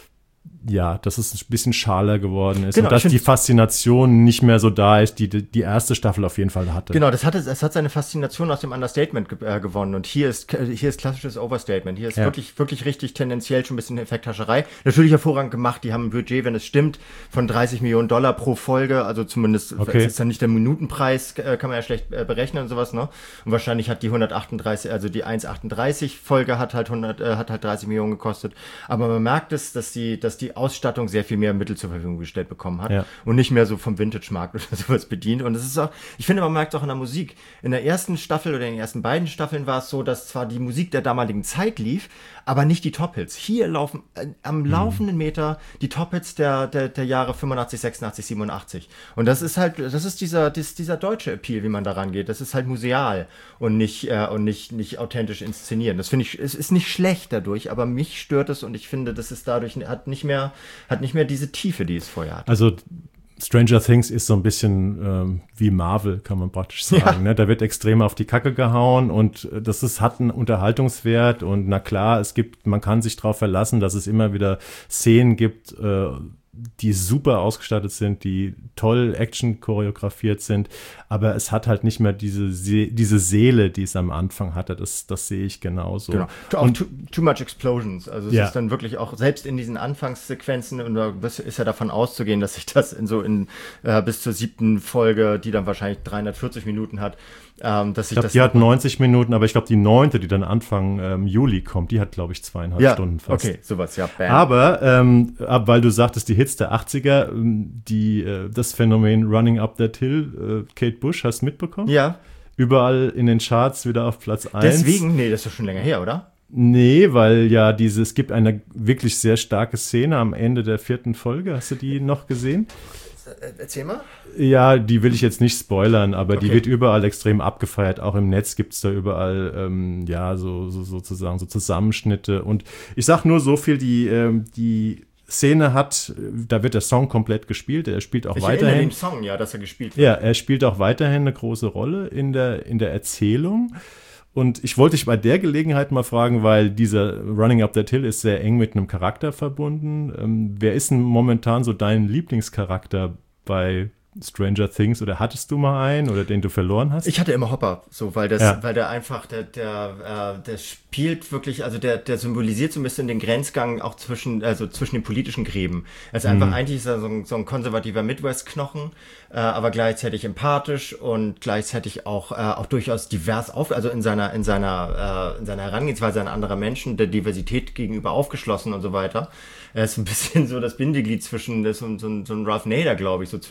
ja, dass es ein bisschen schaler geworden ist Genau, und dass ich die find- Faszination nicht mehr so da ist, die die die erste Staffel auf jeden Fall hatte. Genau, das hat, es es hat seine Faszination aus dem Understatement ge äh, gewonnen. Und hier ist, hier ist klassisches Overstatement. Hier ist Ja. wirklich, wirklich richtig tendenziell schon ein bisschen Effekthascherei. Natürlich hervorragend gemacht. Die haben ein Budget, wenn es stimmt, von dreißig Millionen Dollar pro Folge. Also zumindest, Okay. es ist dann nicht der Minutenpreis, äh, kann man ja schlecht äh, berechnen und sowas, ne? Und wahrscheinlich hat die hundertachtunddreißig, also die eins Komma achtunddreißig Folge hat halt hundert, äh, hat halt dreißig Millionen gekostet. Aber man merkt es, dass die, dass die Ausstattung sehr viel mehr Mittel zur Verfügung gestellt bekommen hat. Ja. Und nicht mehr so vom Vintage-Markt oder sowas bedient. Und es ist auch, ich finde, man merkt es auch in der Musik. In der ersten Staffel oder in den ersten beiden Staffeln war es so, dass zwar die Musik der damaligen Zeit lief, aber nicht die Top-Hits. Hier laufen äh, am laufenden Meter die Top-Hits der, der, der Jahre fünfundachtzig, sechsundachtzig, siebenundachtzig. Und das ist halt, das ist dieser, das, dieser deutsche Appeal, wie man daran geht. Das ist halt museal und nicht, äh, und nicht, nicht authentisch inszenieren. Das finde ich, es ist nicht schlecht dadurch, aber mich stört es und ich finde, das ist dadurch, hat nicht mehr, hat nicht mehr diese Tiefe, die es vorher hat. Also Stranger Things ist so ein bisschen ähm, wie Marvel, kann man praktisch sagen. Ja. Ne? Da wird extrem auf die Kacke gehauen und äh, das ist, hat einen Unterhaltungswert und na klar, es gibt, man kann sich darauf verlassen, dass es immer wieder Szenen gibt, äh, die super ausgestattet sind, die toll Action choreografiert sind, aber es hat halt nicht mehr diese, See- diese Seele, die es am Anfang hatte. Das, das sehe ich genauso. Genau. Auch Und too, too much explosions. Also es Ja. ist dann wirklich auch, selbst in diesen Anfangssequenzen, und da ist ja davon auszugehen, dass sich das in so in äh, bis zur siebten Folge, die dann wahrscheinlich dreihundertvierzig Minuten hat, ähm, dass sich ich glaube, das. die hat neunzig Minuten, aber ich glaube, die neunte, die dann Anfang ähm, Juli kommt, die hat, glaube ich, zweieinhalb ja, Stunden fast. okay, sowas, ja. Bam. Aber, ähm, ab, weil du sagtest, die Hits der achtziger, ähm, die, äh, das Phänomen Running Up That Hill, äh, Kate Bush, hast du mitbekommen? Ja, Überall in den Charts wieder auf Platz eins. deswegen, nee, das ist doch schon länger her, oder? Nee, weil ja diese, es gibt eine wirklich sehr starke Szene am Ende der vierten Folge. Hast du die noch gesehen? Äh, Erzähl mal. Ja, die will ich jetzt nicht spoilern, aber die Okay. wird überall extrem abgefeiert. Auch im Netz gibt's da überall, ähm, ja, so, so sozusagen so Zusammenschnitte. Und ich sag nur so viel, die, ähm, die Szene hat, da wird der Song komplett gespielt. Er spielt auch Ich erinnere weiterhin. den Song, ja, dass er gespielt wird. Ja, er spielt auch weiterhin eine große Rolle in der, in der Erzählung. Und ich wollte dich bei der Gelegenheit mal fragen, weil dieser Running Up That Hill ist sehr eng mit einem Charakter verbunden. Ähm, wer ist denn momentan so dein Lieblingscharakter bei Stranger Things? Oder hattest du mal einen oder den du verloren hast? Ich hatte immer Hopper, so, weil das, Ja. weil der einfach, der, der, äh, der spielt wirklich, also der, der symbolisiert so ein bisschen den Grenzgang auch zwischen, also zwischen den politischen Gräben. Er ist einfach, eigentlich ist er so ein, so ein konservativer Midwest-Knochen, äh, aber gleichzeitig empathisch und gleichzeitig auch, äh, auch durchaus divers auf, also in seiner, in seiner, äh, in seiner Herangehensweise an andere Menschen, der Diversität gegenüber aufgeschlossen und so weiter. Er ist ein bisschen so das Bindeglied zwischen, das ist so, ein- so, ein- so ein Ralph Nader, glaube ich, so zwischen,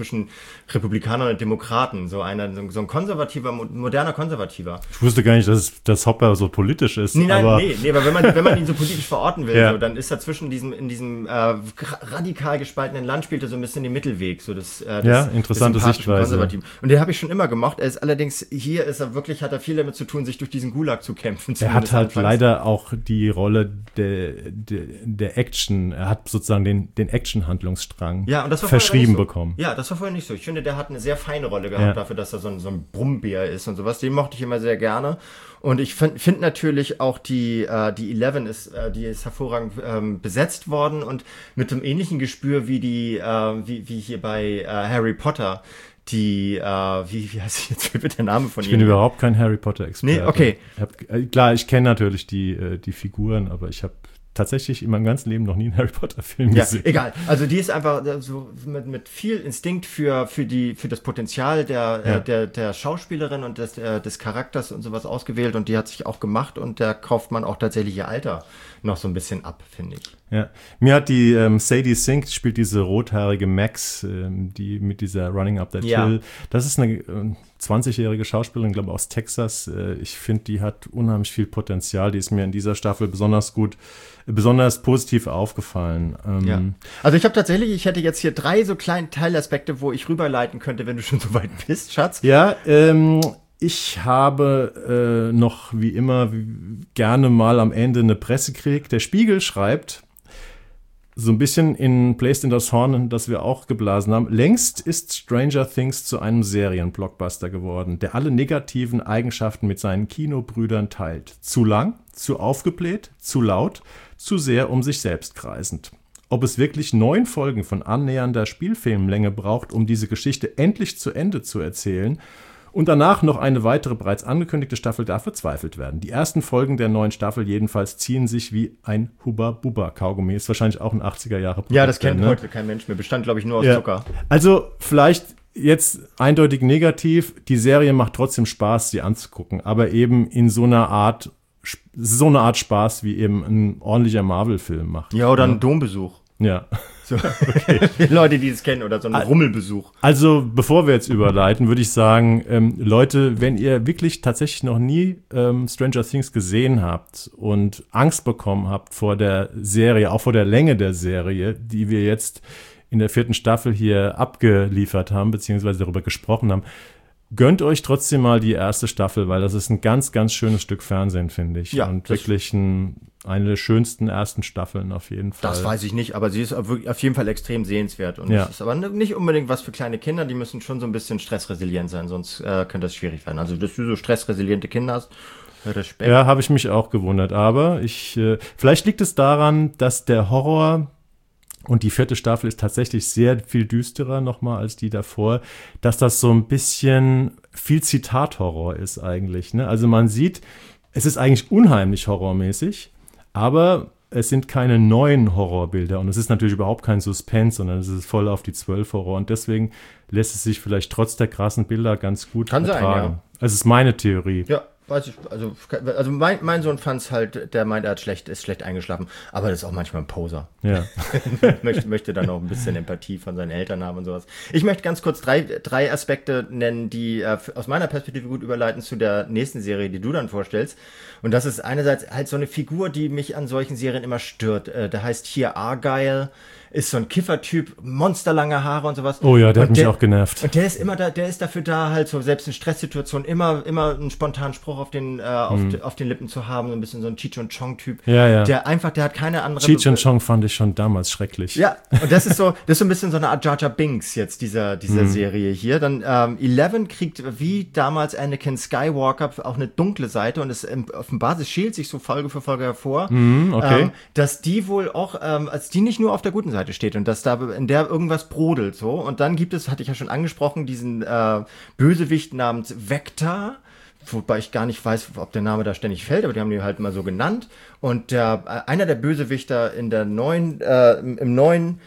Republikaner und Demokraten, so einer, so, so ein konservativer, moderner Konservativer. Ich wusste gar nicht, dass, dass Hopper so politisch ist. Nee, nein, aber nee, nee, aber wenn man, wenn man ihn so politisch verorten will, ja. so, dann ist er zwischen diesem, in diesem äh, radikal gespaltenen Land, spielt er so ein bisschen den Mittelweg, so das, äh, das ja, interessante das Sichtweise. Und den habe ich schon immer gemocht. Er ist allerdings, hier ist er wirklich, hat er viel damit zu tun, sich durch diesen Gulag zu kämpfen. Er hat halt anfangs. leider auch die Rolle der, der, der Action, er hat sozusagen den, den Action-Handlungsstrang ja, und das war verschrieben so. bekommen. Ja, das war vorher nicht so. Ich finde, der hat eine sehr feine Rolle gehabt ja. dafür, dass er so ein, so ein Brummbär ist und sowas. Den mochte ich immer sehr gerne. Und ich finde find natürlich auch die, äh, die Eleven ist, äh, die ist hervorragend ähm, besetzt worden und mit einem ähnlichen Gespür wie die, äh, wie, wie hier bei äh, Harry Potter. Die, äh, wie, wie heißt sie jetzt? Wie wird der Name von ich ihr? Ich bin überhaupt kein Harry Potter-Experte. Nee, okay. Ich hab, äh, klar, ich kenne natürlich die, äh, die Figuren, aber ich habe tatsächlich in meinem ganzen Leben noch nie einen Harry Potter-Film ja, gesehen. Egal. Also die ist einfach so mit, mit viel Instinkt für, für, die, für das Potenzial der, ja. äh, der, der Schauspielerin und des, äh, des Charakters und sowas ausgewählt und die hat sich auch gemacht und da kauft man auch tatsächlich ihr Alter noch so ein bisschen ab, finde ich. Ja, mir hat die ähm, Sadie Sink, spielt diese rothaarige Max, ähm, die mit dieser Running Up That Ja. Hill. Das ist eine äh, zwanzigjährige Schauspielerin, glaube ich, aus Texas. Äh, ich finde, die hat unheimlich viel Potenzial. Die ist mir in dieser Staffel besonders gut, äh, besonders positiv aufgefallen. Ähm, Ja. Also ich habe tatsächlich, ich hätte jetzt hier drei so kleine Teilaspekte, wo ich rüberleiten könnte, wenn du schon so weit bist, Schatz. Ja, ähm, ich habe äh, noch wie immer wie, gerne mal am Ende eine Pressekrieg. Der Spiegel schreibt, so ein bisschen in Placed in das Horn, das wir auch geblasen haben. Längst ist Stranger Things zu einem Serienblockbuster geworden, der alle negativen Eigenschaften mit seinen Kinobrüdern teilt. Zu lang, zu aufgebläht, zu laut, zu sehr um sich selbst kreisend. Ob es wirklich neun Folgen von annähernder Spielfilmlänge braucht, um diese Geschichte endlich zu Ende zu erzählen, und danach noch eine weitere bereits angekündigte Staffel darf bezweifelt werden. Die ersten Folgen der neuen Staffel jedenfalls ziehen sich wie ein Hubba-Bubba-Kaugummi. Ist wahrscheinlich auch ein achtziger-Jahre-Produkt. Ja, das kennt ne? heute kein Mensch mehr. Bestand, glaube ich, nur aus Ja. Zucker. Also vielleicht jetzt eindeutig negativ. Die Serie macht trotzdem Spaß, sie anzugucken. Aber eben in so einer Art, so eine Art Spaß, wie eben ein ordentlicher Marvel-Film macht. Ja, oder ein Dombesuch. Ja. So, okay. Leute, die es kennen, oder so ein Rummelbesuch. Also, bevor wir jetzt überleiten, würde ich sagen, ähm, Leute, wenn ihr wirklich tatsächlich noch nie ähm, Stranger Things gesehen habt und Angst bekommen habt vor der Serie, auch vor der Länge der Serie, die wir jetzt in der vierten Staffel hier abgeliefert haben, beziehungsweise darüber gesprochen haben, gönnt euch trotzdem mal die erste Staffel, weil das ist ein ganz, ganz schönes Stück Fernsehen, finde ich. Ja, und wirklich ein, eine der schönsten ersten Staffeln auf jeden Fall. Das weiß ich nicht, aber sie ist auf auf jeden Fall extrem sehenswert. Und Ja. es ist aber nicht unbedingt was für kleine Kinder, die müssen schon so ein bisschen stressresilient sein, sonst äh, könnte das schwierig werden. Also, dass du so stressresiliente Kinder hast, Respekt. Ja, habe ich mich auch gewundert. Aber ich, äh, vielleicht liegt es daran, dass der Horror, und die vierte Staffel ist tatsächlich sehr viel düsterer nochmal als die davor, dass das so ein bisschen viel Zitathorror ist eigentlich. Ne? Also man sieht, es ist eigentlich unheimlich horrormäßig, aber es sind keine neuen Horrorbilder und es ist natürlich überhaupt kein Suspense, sondern es ist voll auf die zwölf Horror und deswegen lässt es sich vielleicht trotz der krassen Bilder ganz gut Kann sein, ertragen. ja. Das ist meine Theorie. Ja, weiß ich. Also, also mein, mein Sohn fand es halt, der meint, er hat schlecht, ist schlecht eingeschlafen. Aber das ist auch manchmal ein Poser. Ja. möchte, möchte dann auch ein bisschen Empathie von seinen Eltern haben und sowas. Ich möchte ganz kurz drei, drei Aspekte nennen, die äh, aus meiner Perspektive gut überleiten zu der nächsten Serie, die du dann vorstellst. Und das ist einerseits halt so eine Figur, die mich an solchen Serien immer stört. Äh, der heißt hier Argyle. Ist so ein Kiffertyp, monsterlange Haare und sowas. Oh ja, der und hat mich der, auch genervt. Und der ist immer da, der ist dafür da, halt so selbst in Stresssituationen immer, immer einen spontanen Spruch auf den, äh, auf, Hm. de, auf den Lippen zu haben, so ein bisschen so ein Cheech und Chong-Typ. Ja, ja. Der einfach, der hat keine andere. Cheech und Chong fand ich schon damals schrecklich. Ja, und das ist so, das ist so ein bisschen so eine Art Jar Jar Binks jetzt, dieser, dieser Mhm. Serie hier. Dann, ähm, Eleven kriegt wie damals Anakin Skywalker auch eine dunkle Seite und es ähm, offenbart, es schält sich so Folge für Folge hervor, Mhm, okay. ähm, dass die wohl auch, ähm, als die nicht nur auf der guten Seite steht und dass da in der irgendwas brodelt, so. Und dann gibt es, hatte ich ja schon angesprochen, diesen, äh, Bösewicht namens Vector, wobei ich gar nicht weiß, ob der Name da ständig fällt, aber die haben die halt mal so genannt. Und der, einer der Bösewichter in der neuen, äh, im, im neuen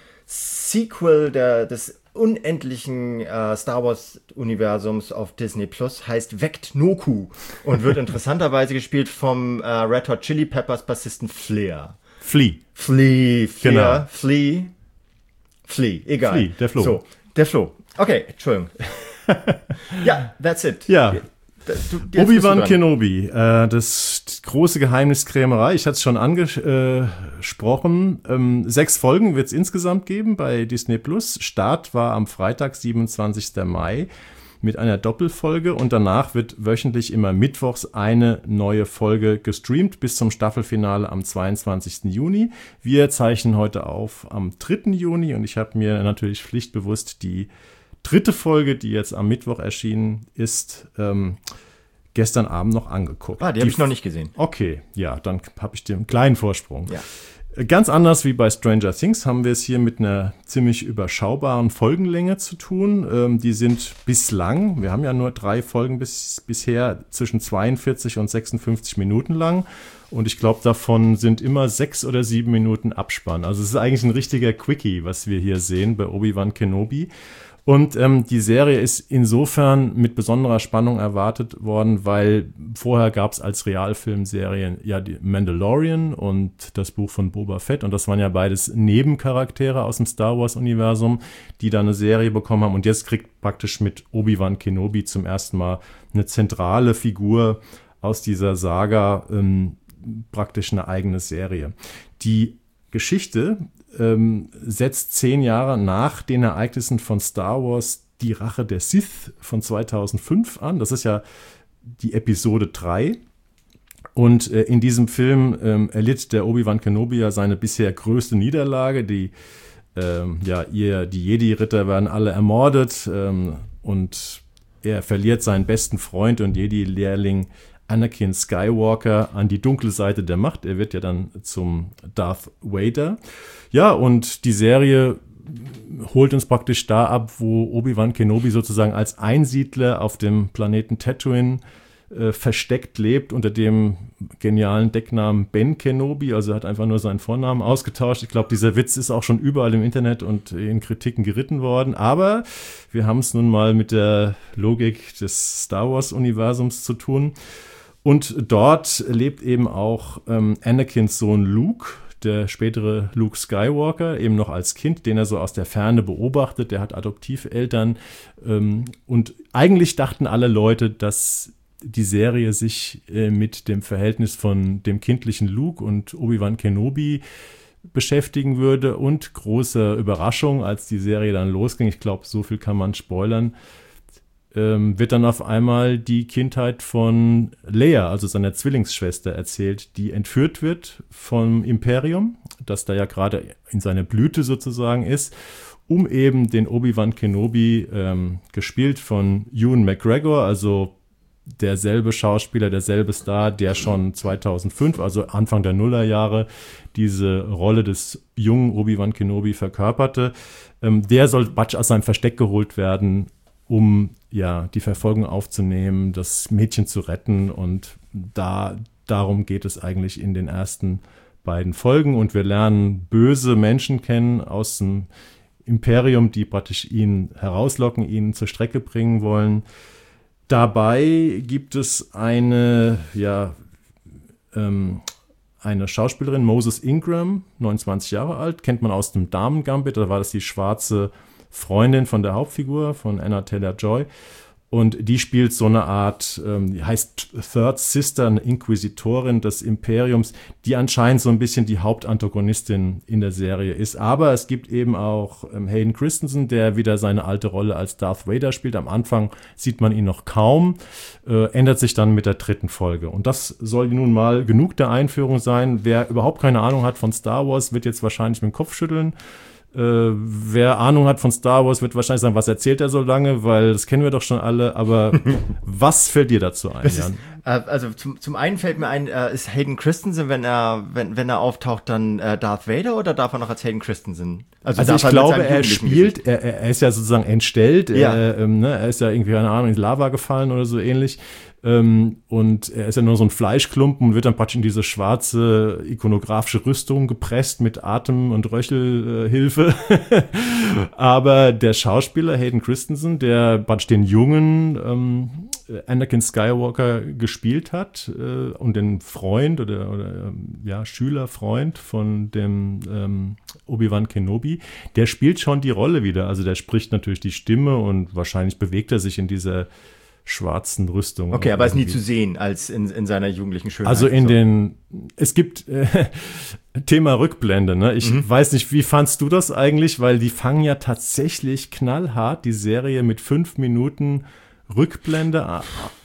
Sequel der, des unendlichen äh, Star Wars Universums auf Disney Plus heißt Vect Noku und wird interessanterweise gespielt vom äh, Red Hot Chili Peppers Bassisten Flair. Flea. Flea, Flair, Genau. Flea, Flea, egal. Flea, der Flo. So, der Flo. Okay, Entschuldigung. Ja, that's it. Ja. Du, Obi-Wan Kenobi, äh, das große Geheimniskrämerei, ich hatte es schon angesprochen, ähm, sechs Folgen wird es insgesamt geben bei Disney Plus. Start war am Freitag, siebenundzwanzigsten Mai mit einer Doppelfolge und danach wird wöchentlich immer mittwochs eine neue Folge gestreamt bis zum Staffelfinale am zweiundzwanzigsten Juni. Wir zeichnen heute auf am dritten Juni und ich habe mir natürlich pflichtbewusst die dritte Folge, die jetzt am Mittwoch erschienen ist, ähm, gestern Abend noch angeguckt. Ah, die habe ich noch nicht gesehen. Okay, ja, dann habe ich dir einen kleinen Vorsprung. Ja. Ganz anders wie bei Stranger Things haben wir es hier mit einer ziemlich überschaubaren Folgenlänge zu tun. Ähm, die sind bislang, wir haben ja nur drei Folgen bis, bisher, zwischen zweiundvierzig und sechsundfünfzig Minuten lang. Und ich glaube, davon sind immer sechs oder sieben Minuten Abspann. Also es ist eigentlich ein richtiger Quickie, was wir hier sehen bei Obi-Wan Kenobi. Und ähm, die Serie ist insofern mit besonderer Spannung erwartet worden, weil vorher gab es als Realfilmserien ja die Mandalorian und das Buch von Boba Fett. Und das waren ja beides Nebencharaktere aus dem Star Wars-Universum, die da eine Serie bekommen haben. Und jetzt kriegt praktisch mit Obi-Wan Kenobi zum ersten Mal eine zentrale Figur aus dieser Saga ähm, praktisch eine eigene Serie. Die Geschichte ähm, setzt zehn Jahre nach den Ereignissen von Star Wars Die Rache der Sith von zweitausendfünf an. Das ist ja die Episode drei. Und äh, in diesem Film ähm, erlitt der Obi-Wan Kenobi ja seine bisher größte Niederlage. Die, ähm, ja, ihr, die Jedi-Ritter werden alle ermordet ähm, und er verliert seinen besten Freund und Jedi-Lehrling Anakin Skywalker an die dunkle Seite der Macht. Er wird ja dann zum Darth Vader. Ja, und die Serie holt uns praktisch da ab, wo Obi-Wan Kenobi sozusagen als Einsiedler auf dem Planeten Tatooine äh, versteckt lebt, unter dem genialen Decknamen Ben Kenobi. Also er hat einfach nur seinen Vornamen ausgetauscht. Ich glaube, dieser Witz ist auch schon überall im Internet und in Kritiken geritten worden. Aber wir haben es nun mal mit der Logik des Star Wars-Universums zu tun. Und dort lebt eben auch ähm, Anakins Sohn Luke, der spätere Luke Skywalker, eben noch als Kind, den er so aus der Ferne beobachtet. Der hat Adoptiveltern. Ähm, und eigentlich dachten alle Leute, dass die Serie sich äh, mit dem Verhältnis von dem kindlichen Luke und Obi-Wan Kenobi beschäftigen würde. Und große Überraschung, als die Serie dann losging, ich glaube, so viel kann man spoilern, ähm, wird dann auf einmal die Kindheit von Leia, also seiner Zwillingsschwester, erzählt, die entführt wird vom Imperium, das da ja gerade in seiner Blüte sozusagen ist, um eben den Obi-Wan Kenobi, ähm, gespielt von Ewan McGregor, also derselbe Schauspieler, derselbe Star, der schon zweitausendfünf, also Anfang der Nullerjahre, diese Rolle des jungen Obi-Wan Kenobi verkörperte. Ähm, der soll Batsch aus seinem Versteck geholt werden, um ja die Verfolgung aufzunehmen, das Mädchen zu retten. Und da darum geht es eigentlich in den ersten beiden Folgen. Und wir lernen böse Menschen kennen aus dem Imperium, die praktisch ihn herauslocken, ihn zur Strecke bringen wollen. Dabei gibt es eine, ja, ähm, eine Schauspielerin, Moses Ingram, neunundzwanzig Jahre alt, kennt man aus dem Damen-Gambit, da war das die schwarze Freundin von der Hauptfigur, von Anna Taylor-Joy. Und die spielt so eine Art, ähm, die heißt Third Sister, eine Inquisitorin des Imperiums, die anscheinend so ein bisschen die Hauptantagonistin in der Serie ist. Aber es gibt eben auch ähm, Hayden Christensen, der wieder seine alte Rolle als Darth Vader spielt. Am Anfang sieht man ihn noch kaum, äh, ändert sich dann mit der dritten Folge. Und das soll nun mal genug der Einführung sein. Wer überhaupt keine Ahnung hat von Star Wars, wird jetzt wahrscheinlich mit dem Kopf schütteln. Äh, wer Ahnung hat von Star Wars, wird wahrscheinlich sagen, was erzählt er so lange, weil das kennen wir doch schon alle, aber was fällt dir dazu ein, ist, Jan? Äh, also zum, zum einen fällt mir ein, äh, ist Hayden Christensen, wenn er wenn, wenn er auftaucht, dann äh, Darth Vader oder darf er noch als Hayden Christensen? Also, also ich glaube, er spielt, er, er ist ja sozusagen entstellt, ja. Er, ähm, ne, er ist ja irgendwie, keine Ahnung, in die Lava gefallen oder so ähnlich. Ähm, und er ist ja nur so ein Fleischklumpen und wird dann praktisch in diese schwarze ikonografische Rüstung gepresst mit Atem- und Röchelhilfe. Aber der Schauspieler Hayden Christensen, der praktisch den jungen ähm, damals Anakin Skywalker gespielt hat äh, und den Freund oder, oder ja, Schülerfreund von dem ähm, Obi-Wan Kenobi, der spielt schon die Rolle wieder. Also der spricht natürlich die Stimme und wahrscheinlich bewegt er sich in dieser schwarzen Rüstung. Okay, aber er ist nie zu sehen als in, in seiner jugendlichen Schönheit. Also in so. den, es gibt äh, Thema Rückblende, ne? Ich mhm. weiß nicht, wie fandst du das eigentlich? Weil die fangen ja tatsächlich knallhart die Serie mit fünf Minuten Rückblende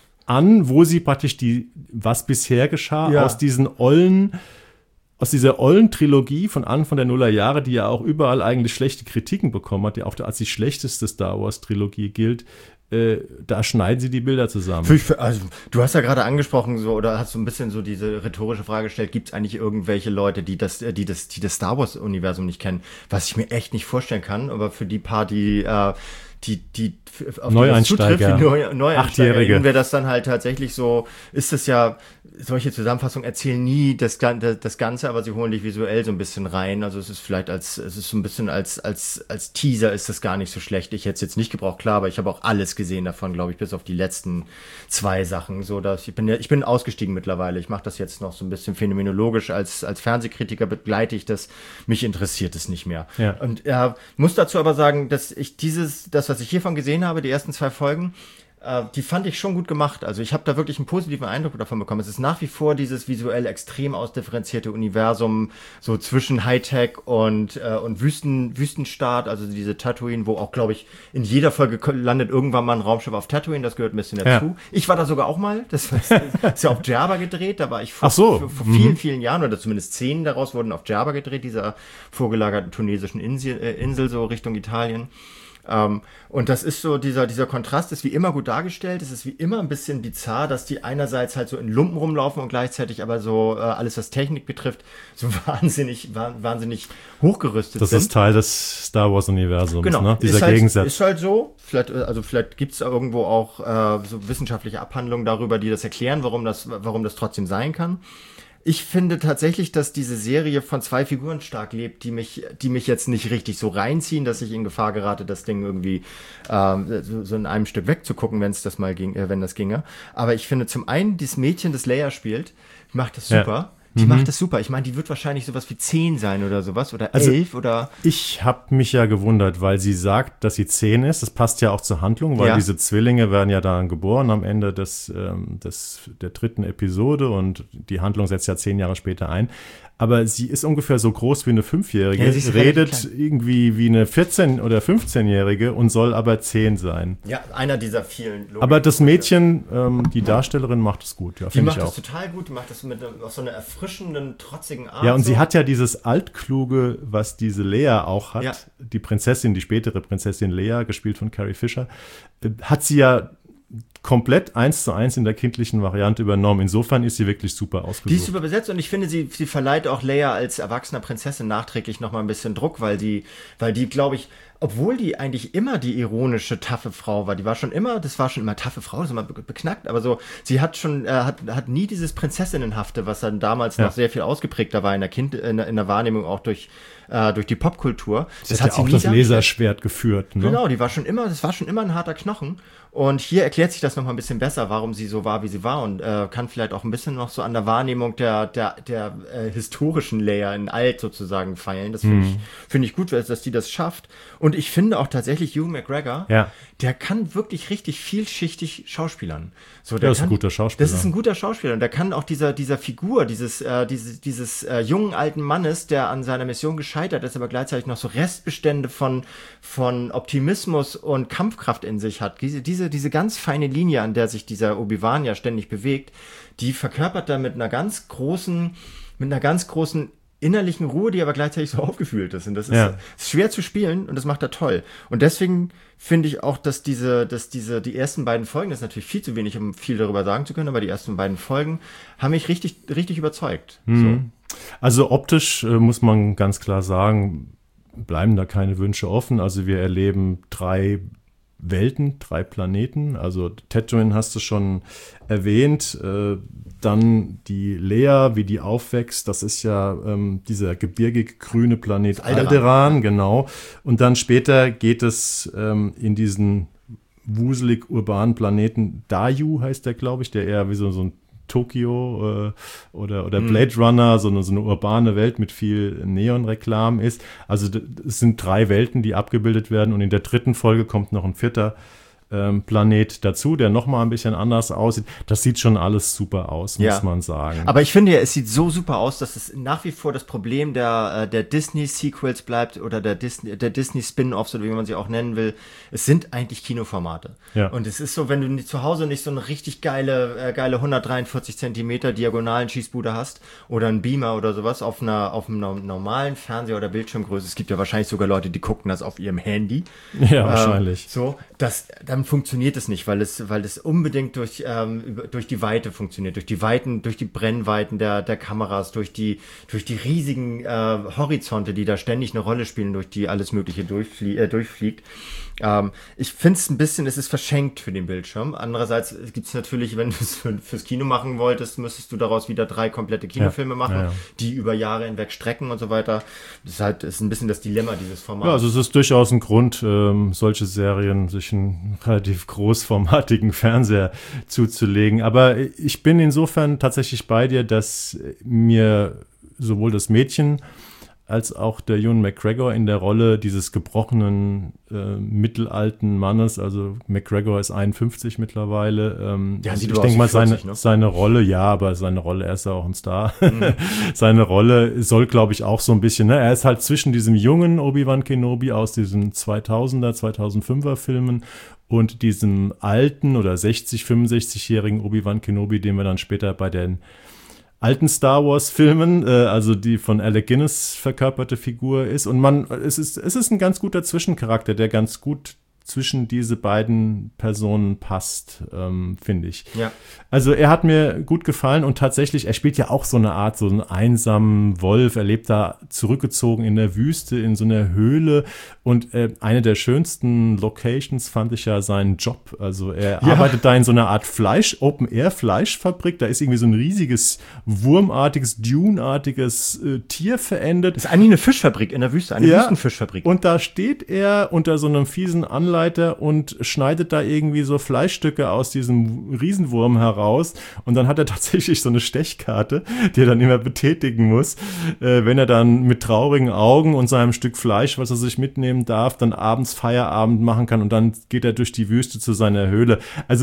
an, wo sie praktisch die, was bisher geschah, ja. aus diesen ollen, aus dieser ollen Trilogie von Anfang der Nullerjahre, die ja auch überall eigentlich schlechte Kritiken bekommen hat, die auch als die schlechteste Star Wars Trilogie gilt, Äh, da schneiden sie die Bilder zusammen. Für, für, also, du hast ja gerade angesprochen, so, oder hast so ein bisschen so diese rhetorische Frage gestellt, gibt es eigentlich irgendwelche Leute, die das, die das, die das Star Wars-Universum nicht kennen, was ich mir echt nicht vorstellen kann, aber für die paar, die, äh, die, die auf Neueinsteiger, die das zutrifft, die Neu Achtjährige, wäre das dann halt tatsächlich so, ist es ja, solche Zusammenfassungen erzählen nie das, das Ganze, aber sie holen dich visuell so ein bisschen rein, also es ist vielleicht als, es ist so ein bisschen als, als, als Teaser ist das gar nicht so schlecht, ich hätte es jetzt nicht gebraucht, klar, aber ich habe auch alles gesehen davon, glaube ich, bis auf die letzten zwei Sachen, so, dass ich bin ja, ich bin ausgestiegen mittlerweile, ich mache das jetzt noch so ein bisschen phänomenologisch, als, als Fernsehkritiker begleite ich das, mich interessiert es nicht mehr. Ja. Und ja, muss dazu aber sagen, dass ich dieses, das, was ich hiervon gesehen habe, die ersten zwei Folgen, äh, die fand ich schon gut gemacht. Also ich habe da wirklich einen positiven Eindruck davon bekommen. Es ist nach wie vor dieses visuell extrem ausdifferenzierte Universum, so zwischen Hightech und, äh, und Wüsten, Wüstenstaat, also diese Tatooine, wo auch, glaube ich, in jeder Folge landet irgendwann mal ein Raumschiff auf Tatooine, das gehört ein bisschen dazu. Ja. Ich war da sogar auch mal, das ist, ist ja auf Djerba gedreht, da war ich vor, Ach so. vor, vor vielen, vielen Jahren, oder zumindest Szenen daraus wurden auf Djerba gedreht, dieser vorgelagerten tunesischen Insel, äh, Insel so Richtung Italien. Um, und das ist so, dieser, dieser Kontrast ist wie immer gut dargestellt. Es ist wie immer ein bisschen bizarr, dass die einerseits halt so in Lumpen rumlaufen und gleichzeitig aber so äh, alles, was Technik betrifft, so wahnsinnig, wahnsinnig hochgerüstet das sind. Das ist Teil des Star Wars-Universums, genau. ne? Dieser ist halt, Gegensatz. Ist halt so. Vielleicht, also vielleicht gibt es irgendwo auch äh, so wissenschaftliche Abhandlungen darüber, die das erklären, warum das, warum das trotzdem sein kann. Ich finde tatsächlich, dass diese Serie von zwei Figuren stark lebt, die mich, die mich jetzt nicht richtig so reinziehen, dass ich in Gefahr gerate, das Ding irgendwie äh, so, so in einem Stück wegzugucken, wenn es das mal ging, äh, wenn das ginge. Aber ich finde zum einen, dieses Mädchen, das Leia spielt, macht das super. Ja. Die mhm. macht das super. Ich meine, die wird wahrscheinlich sowas wie zehn sein oder sowas oder also, elf oder. Ich habe mich ja gewundert, weil sie sagt, dass sie zehn ist. Das passt ja auch zur Handlung, weil ja. diese Zwillinge werden ja dann geboren am Ende des, ähm, des, der dritten Episode und die Handlung setzt ja zehn Jahre später ein. Aber sie ist ungefähr so groß wie eine Fünfjährige, ja, redet irgendwie wie eine vierzehn- oder fünfzehnjährige und soll aber zehn sein. Ja, einer dieser vielen Logik. Aber das Mädchen, ähm, die Darstellerin, macht es gut. Ja, die macht ich das auch. total gut, die macht das mit auf so einer erfrischenden, trotzigen Art. Ja, und so. sie hat ja dieses Altkluge, was diese Lea auch hat. Ja. Die Prinzessin, die spätere Prinzessin Lea, gespielt von Carrie Fisher, hat sie ja komplett eins zu eins in der kindlichen Variante übernommen. Insofern ist sie wirklich super ausgesucht. Die ist super besetzt und ich finde, sie, sie verleiht auch Leia als erwachsener Prinzessin nachträglich nochmal ein bisschen Druck, weil die, weil die, glaube ich, obwohl die eigentlich immer die ironische, taffe Frau war, die war schon immer, das war schon immer taffe Frau, das ist immer beknackt, aber so, sie hat schon, äh, hat, hat nie dieses Prinzessinnenhafte, was dann damals ja. noch sehr viel ausgeprägter war in der Kind, in der, in der Wahrnehmung auch durch, äh, durch die Popkultur. Das, das hat, hat ja auch das Laserschwert geführt, ne? Genau, die war schon immer, das war schon immer ein harter Knochen. Und hier erklärt sich das nochmal ein bisschen besser, warum sie so war, wie sie war und äh, kann vielleicht auch ein bisschen noch so an der Wahrnehmung der, der, der äh, historischen Layer in alt sozusagen feilen. Das finde mhm. ich, finde ich gut, dass die das schafft. Und ich finde auch tatsächlich Ewan McGregor, ja. der kann wirklich richtig vielschichtig schauspielern. So, der der ist kann, ein guter Schauspieler. Das ist ein guter Schauspieler und der kann auch dieser, dieser Figur, dieses, äh, dieses, dieses äh, jungen alten Mannes, der an seiner Mission gescheitert ist, aber gleichzeitig noch so Restbestände von, von Optimismus und Kampfkraft in sich hat. Diese, diese, diese ganz feine Linie, an der sich dieser Obi-Wan ja ständig bewegt, die verkörpert er mit einer ganz großen, mit einer ganz großen innerlichen Ruhe, die aber gleichzeitig so aufgefühlt ist. Und das ist, ja. ist schwer zu spielen und das macht er toll. Und deswegen finde ich auch, dass diese, dass diese, die ersten beiden Folgen, das ist natürlich viel zu wenig, um viel darüber sagen zu können, aber die ersten beiden Folgen haben mich richtig, richtig überzeugt. Mhm. So. Also optisch äh, muss man ganz klar sagen, bleiben da keine Wünsche offen. Also wir erleben drei Welten, drei Planeten. Also Tatooine hast du schon erwähnt. Äh, dann die Lea, wie die aufwächst. Das ist ja ähm, dieser gebirgig grüne Planet Alderaan. Alderaan, genau. Und dann später geht es ähm, in diesen wuselig urbanen Planeten Dayu heißt der, glaube ich, der eher wie so, so ein Tokio äh, oder, oder Blade mhm. Runner, so eine, so eine urbane Welt mit viel Neonreklam ist. Also es sind drei Welten, die abgebildet werden und in der dritten Folge kommt noch ein vierter ähm, Planet dazu, der nochmal ein bisschen anders aussieht. Das sieht schon alles super aus, muss ja. man sagen. Aber ich finde ja, es sieht so super aus, dass es nach wie vor das Problem der, der Disney-Sequels bleibt oder der Disney, der Disney-Spin-Offs oder wie man sie auch nennen will. Es sind eigentlich Kinoformate. Ja. Und es ist so, wenn du zu Hause nicht so eine richtig geile, äh, geile hundertdreiundvierzig Zentimeter diagonalen Schießbude hast oder einen Beamer oder sowas auf einer, auf einem normalen Fernseher oder Bildschirmgröße. Es gibt ja wahrscheinlich sogar Leute, die gucken das auf ihrem Handy. Ja, wahrscheinlich. Ähm, so, das, dann funktioniert es nicht, weil es, weil es unbedingt durch, ähm, durch die Weite funktioniert, durch die Weiten, durch die Brennweiten der, der Kameras, durch die, durch die riesigen äh, Horizonte, die da ständig eine Rolle spielen, durch die alles Mögliche durchflie- äh, durchfliegt. Ähm, ich finde es ein bisschen, es ist verschenkt für den Bildschirm. Andererseits gibt es natürlich, wenn du es für, fürs Kino machen wolltest, müsstest du daraus wieder drei komplette Kinofilme ja, machen, ja, ja. die über Jahre hinweg strecken und so weiter. Das ist halt ist ein bisschen das Dilemma dieses Formats. Ja, also es ist durchaus ein Grund, ähm, solche Serien sich einen relativ großformatigen Fernseher zuzulegen. Aber ich bin insofern tatsächlich bei dir, dass mir sowohl das Mädchen als auch der Ewan McGregor in der Rolle dieses gebrochenen, äh, mittelalten Mannes, also McGregor ist einundfünfzig mittlerweile. Ähm, ja, ich denke mal, seine, ne? seine Rolle, ja, aber seine Rolle, er ist ja auch ein Star. Mhm. Seine Rolle soll, glaube ich, auch so ein bisschen, ne, er ist halt zwischen diesem jungen Obi-Wan Kenobi aus diesen zweitausender, zweitausendfünfer Filmen und diesem alten oder sechzig, fünfundsechzigjährigen Obi-Wan Kenobi, den wir dann später bei den alten Star Wars Filmen, äh, also die von Alec Guinness verkörperte Figur ist. Und man, es ist, es ist ein ganz guter Zwischencharakter, der ganz gut zwischen diese beiden Personen passt, ähm, finde ich. Ja. Also er hat mir gut gefallen und tatsächlich, er spielt ja auch so eine Art, so einen einsamen Wolf. Er lebt da zurückgezogen in der Wüste, in so einer Höhle und äh, eine der schönsten Locations fand ich ja seinen Job. Also er ja. arbeitet da in so einer Art Fleisch, Open-Air-Fleischfabrik. Da ist irgendwie so ein riesiges, wurmartiges, Dune-artiges äh, Tier verendet. Das ist eigentlich eine Fischfabrik in der Wüste, eine ja. Wüstenfischfabrik. Und da steht er unter so einem fiesen Anleiter und schneidet da irgendwie so Fleischstücke aus diesem Riesenwurm heraus und dann hat er tatsächlich so eine Stechkarte, die er dann immer betätigen muss, äh, wenn er dann mit traurigen Augen und seinem Stück Fleisch, was er sich mitnehmen darf, dann abends Feierabend machen kann und dann geht er durch die Wüste zu seiner Höhle. Also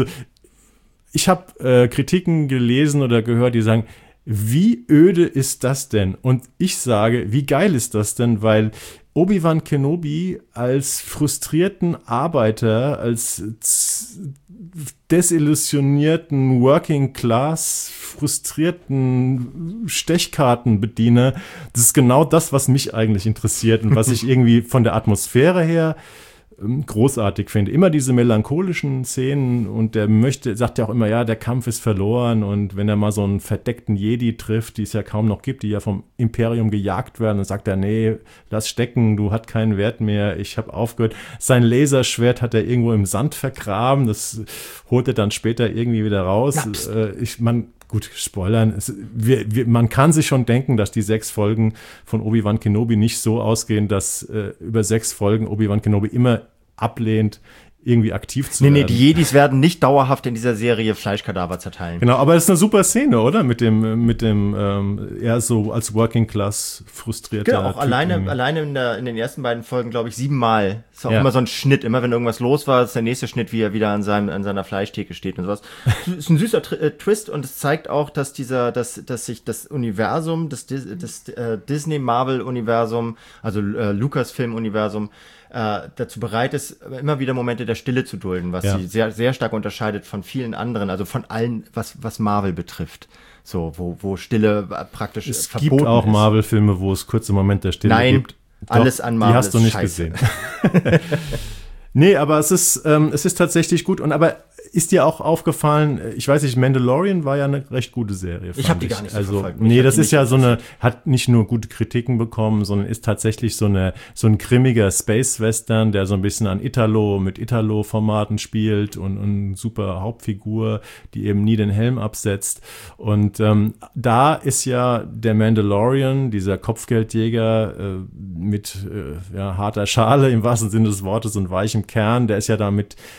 ich habe äh, Kritiken gelesen oder gehört, die sagen, wie öde ist das denn? Und ich sage, wie geil ist das denn? Weil Obi-Wan Kenobi als frustrierten Arbeiter, als desillusionierten Working-Class, frustrierten Stechkartenbediener, das ist genau das, was mich eigentlich interessiert und was ich irgendwie von der Atmosphäre her großartig finde. Immer diese melancholischen Szenen und der möchte, sagt ja auch immer, ja, der Kampf ist verloren und wenn er mal so einen verdeckten Jedi trifft, die es ja kaum noch gibt, die ja vom Imperium gejagt werden, dann sagt er, nee, lass stecken, du hast keinen Wert mehr, ich habe aufgehört. Sein Laserschwert hat er irgendwo im Sand vergraben, das holt er dann später irgendwie wieder raus. Äh, ich, man Gut, spoilern. Es, wir, wir, man kann sich schon denken, dass die sechs Folgen von Obi-Wan Kenobi nicht so ausgehen, dass äh, über sechs Folgen Obi-Wan Kenobi immer ablehnt, irgendwie aktiv zu nee, werden. Nee, die Jedis werden nicht dauerhaft in dieser Serie Fleischkadaver zerteilen. Genau, aber es ist eine super Szene, oder? Mit dem, mit dem, ähm, eher so als Working Class frustrierter Genau, auch Typ alleine, irgendwie. alleine in, der, in den ersten beiden Folgen, glaube ich, siebenmal. Ist auch ja. immer so ein Schnitt. Immer wenn irgendwas los war, ist der nächste Schnitt, wie er wieder an seinem, an seiner Fleischtheke steht und sowas. Ist ein süßer Tr- äh, Twist und es zeigt auch, dass dieser, dass, dass sich das Universum, das, das äh, Disney-Marvel-Universum, also äh, Lucasfilm-Universum, äh, dazu bereit ist, immer wieder Momente der Stille zu dulden, was ja. sie sehr, sehr stark unterscheidet von vielen anderen, also von allen, was, was Marvel betrifft. So, wo, wo Stille praktisch es verboten gibt auch ist. Marvel-Filme, wo es kurze Momente der Stille Nein, gibt. Doch, alles an Marvel die hast du nicht scheiße. gesehen. Nee, aber es ist, ähm, es ist tatsächlich gut. Und aber ist dir auch aufgefallen, ich weiß nicht, Mandalorian war ja eine recht gute Serie. Ich habe die gar nicht so also, verfolgt. Nee, das ist ja so eine, hat nicht nur gute Kritiken bekommen, sondern ist tatsächlich so eine, so ein grimmiger Space-Western, der so ein bisschen an Italo, mit Italo-Formaten spielt und, und eine super Hauptfigur, die eben nie den Helm absetzt. Und ähm, da ist ja der Mandalorian, dieser Kopfgeldjäger äh, mit äh, ja, harter Schale im wahrsten Sinne des Wortes und weichem Kern, der ist ja damit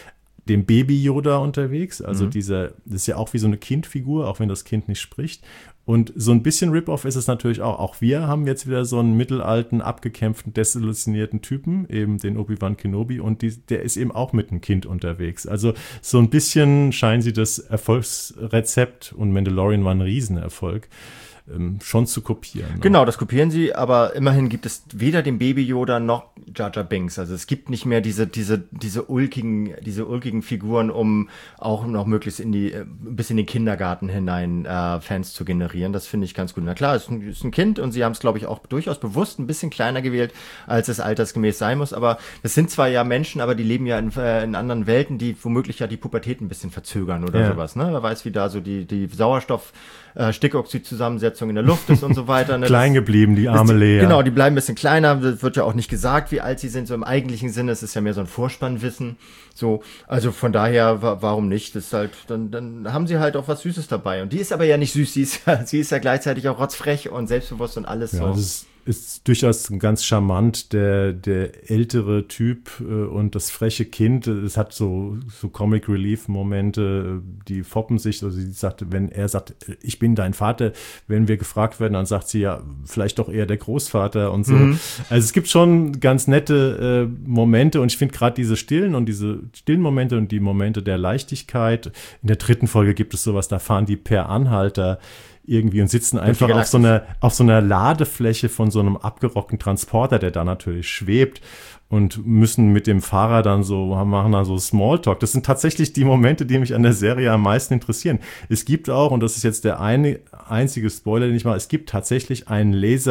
dem Baby Yoda unterwegs. Also Mhm. dieser, das ist ja auch wie so eine Kindfigur, auch wenn das Kind nicht spricht. Und so ein bisschen Rip-Off ist es natürlich auch. Auch wir haben jetzt wieder so einen mittelalten, abgekämpften, desillusionierten Typen, eben den Obi-Wan Kenobi. Und die, der ist eben auch mit einem Kind unterwegs. Also so ein bisschen scheinen sie das Erfolgsrezept, und Mandalorian war ein Riesenerfolg, ähm, schon zu kopieren. Ne? Genau, das kopieren sie, aber immerhin gibt es weder den Baby Yoda noch Jar Jar Binks. Also es gibt nicht mehr diese diese diese ulkigen diese ulkigen Figuren, um auch noch möglichst in die bis in den Kindergarten hinein äh, Fans zu generieren. Das finde ich ganz gut. Na klar, es ist ein, ist ein Kind und sie haben es, glaube ich, auch durchaus bewusst ein bisschen kleiner gewählt, als es altersgemäß sein muss. Aber das sind zwar ja Menschen, aber die leben ja in, äh, in anderen Welten, die womöglich ja die Pubertät ein bisschen verzögern oder Ja. sowas. Ne? Wer weiß, wie da so die die Sauerstoff äh, Stickoxid-Zusammensetzung in der Luft ist und so weiter. Ne? Klein Das- geblieben, die arme das- Lea. Genau, die bleiben ein bisschen kleiner. Das wird ja auch nicht gesagt, wie alt sie sind. So im eigentlichen Sinne, es ist ja mehr so ein Vorspannwissen. So, also von daher, wa- warum nicht? Das ist halt, dann, dann haben sie halt auch was Süßes dabei. Und die ist aber ja nicht süß, sie ist ja, sie ist ja gleichzeitig auch rotzfrech und selbstbewusst und alles Ja, so. das ist, ist durchaus ganz charmant, der, der ältere Typ äh, und das freche Kind. Es hat so, so Comic-Relief-Momente, die foppen sich. Also sie sagt, wenn er sagt, ich bin dein Vater, wenn wir gefragt werden, dann sagt sie ja, vielleicht doch eher der Großvater und so. Mhm. Also es gibt schon ganz nette äh, Momente, und ich finde gerade diese stillen und diese stillen Momente und die Momente der Leichtigkeit. In der dritten Folge gibt es sowas, da fahren die per Anhalter irgendwie und sitzen einfach auf so einer auf so einer Ladefläche von so einem abgerockten Transporter, der da natürlich schwebt, und müssen mit dem Fahrer dann so, machen dann so Smalltalk. Das sind tatsächlich die Momente, die mich an der Serie am meisten interessieren. Es gibt auch, und das ist jetzt der eine, einzige Spoiler, den ich mache, es gibt tatsächlich einen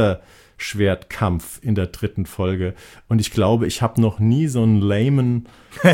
Laserschwertkampf in der dritten Folge. Und ich glaube, ich habe noch nie so einen lamen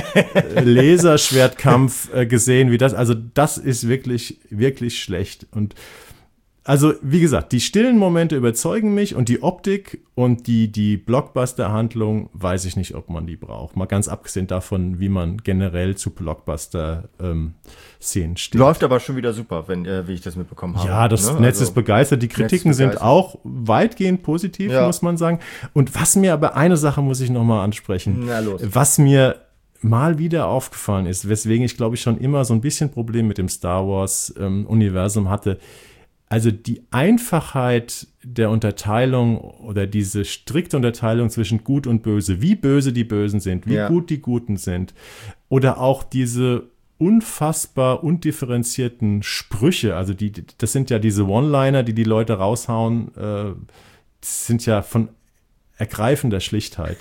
äh, Laserschwertkampf äh, gesehen wie das. Also das ist wirklich, wirklich schlecht. Und also, wie gesagt, die stillen Momente überzeugen mich, und die Optik und die, die Blockbuster-Handlung, weiß ich nicht, ob man die braucht. Mal ganz abgesehen davon, wie man generell zu Blockbuster-Szenen steht. Läuft aber schon wieder super, wenn, äh, wie ich das mitbekommen habe. Ja, das ne? Netz Also, ist begeistert. Die Kritiken Netz sind begeistert. auch weitgehend positiv, Ja. muss man sagen. Und was mir aber, eine Sache muss ich noch mal ansprechen. Na los. Was mir mal wieder aufgefallen ist, weswegen ich, glaube ich, schon immer so ein bisschen Problem mit dem Star Wars-Universum hatte. Also die Einfachheit der Unterteilung oder diese strikte Unterteilung zwischen Gut und Böse, wie böse die Bösen sind, wie Ja. gut die Guten sind, oder auch diese unfassbar undifferenzierten Sprüche, also die, das sind ja diese One-Liner, die die Leute raushauen, äh, das sind ja von ergreifender Schlichtheit.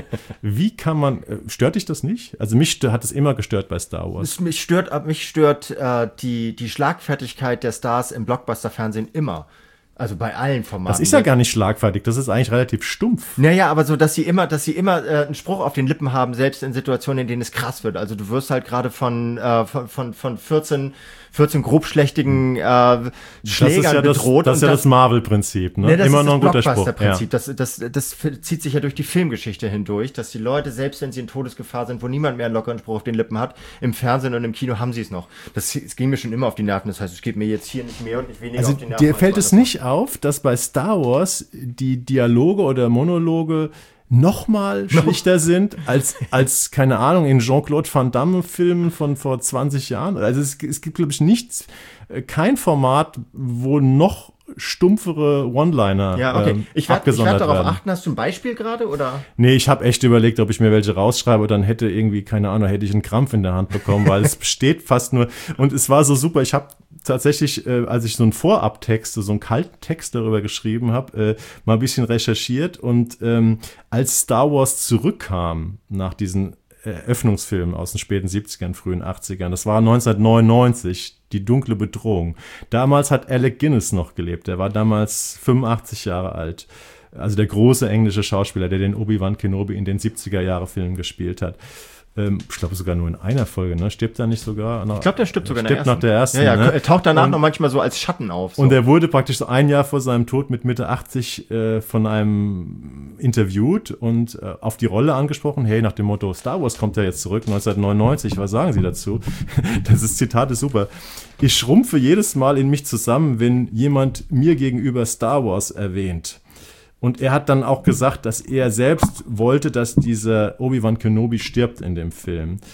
Wie kann man, äh, stört dich das nicht? Also mich stö- hat es immer gestört bei Star Wars. Es, mich stört, ab- mich stört äh, die, die Schlagfertigkeit der Stars im Blockbuster-Fernsehen immer. Also bei allen Formaten. Das ist ja gar nicht schlagfertig, das ist eigentlich relativ stumpf. Naja, aber so, dass sie immer, dass sie immer äh, einen Spruch auf den Lippen haben, selbst in Situationen, in denen es krass wird. Also du wirst halt gerade von, äh, von, von, von vierzehn, vierzehn grobschlächtigen äh, Schlägern das ist ja das, bedroht. das, ist ja das Marvel-Prinzip, ne? Ne, das Immer ist noch ein das guter Spruch. Ja. Blockbuster-Prinzip. Das, das, das zieht sich ja durch die Filmgeschichte hindurch, dass die Leute, selbst wenn sie in Todesgefahr sind, wo niemand mehr einen lockeren Spruch auf den Lippen hat, im Fernsehen und im Kino haben sie es noch. Das, es ging mir schon immer auf die Nerven. Das heißt, es geht mir jetzt hier nicht mehr und nicht weniger Also auf die Nerven. dir als fällt es woanders. nicht auf, dass bei Star Wars die Dialoge oder Monologe noch mal schlichter sind als, als, keine Ahnung, in Jean-Claude Van Damme-Filmen von vor zwanzig Jahren. Also es, es gibt, glaube ich, nichts, äh, kein Format, wo noch stumpfere One-Liner Ja, okay. ähm, Ich werde werd abgesondert darauf werden. achten. Hast du ein Beispiel gerade, oder? Nee, ich habe echt überlegt, ob ich mir welche rausschreibe, dann hätte irgendwie, keine Ahnung, hätte ich einen Krampf in der Hand bekommen, weil es besteht fast nur, und es war so super, ich habe tatsächlich, äh, als ich so einen Vorabtext, so einen kalten Text darüber geschrieben habe, äh, mal ein bisschen recherchiert, und ähm, als Star Wars zurückkam nach diesen Eröffnungsfilmen aus den späten siebzigern, frühen achtzigern, das war neunzehnhundertneunundneunzig, Die dunkle Bedrohung. Damals hat Alec Guinness noch gelebt, der war damals fünfundachtzig Jahre alt. Also der große englische Schauspieler, der den Obi-Wan Kenobi in den siebziger-Jahre-Filmen gespielt hat. Ähm, ich glaube sogar nur in einer Folge, ne? Stirbt er nicht sogar? Ich glaube, der stirbt sogar in der Stirbt ersten. nach der ersten, Ja, ja, ne? er taucht danach Und- noch manchmal so als Schatten auf. So. Und er wurde praktisch so ein Jahr vor seinem Tod mit Mitte achtzig äh, von einem interviewt und äh, auf die Rolle angesprochen. Hey, nach dem Motto, Star Wars kommt ja jetzt zurück, neunzehnhundertneunundneunzig, was sagen Sie dazu? Das ist, Zitat ist super. Ich schrumpfe jedes Mal in mich zusammen, wenn jemand mir gegenüber Star Wars erwähnt. Und er hat dann auch gesagt, dass er selbst wollte, dass dieser Obi-Wan Kenobi stirbt in dem Film.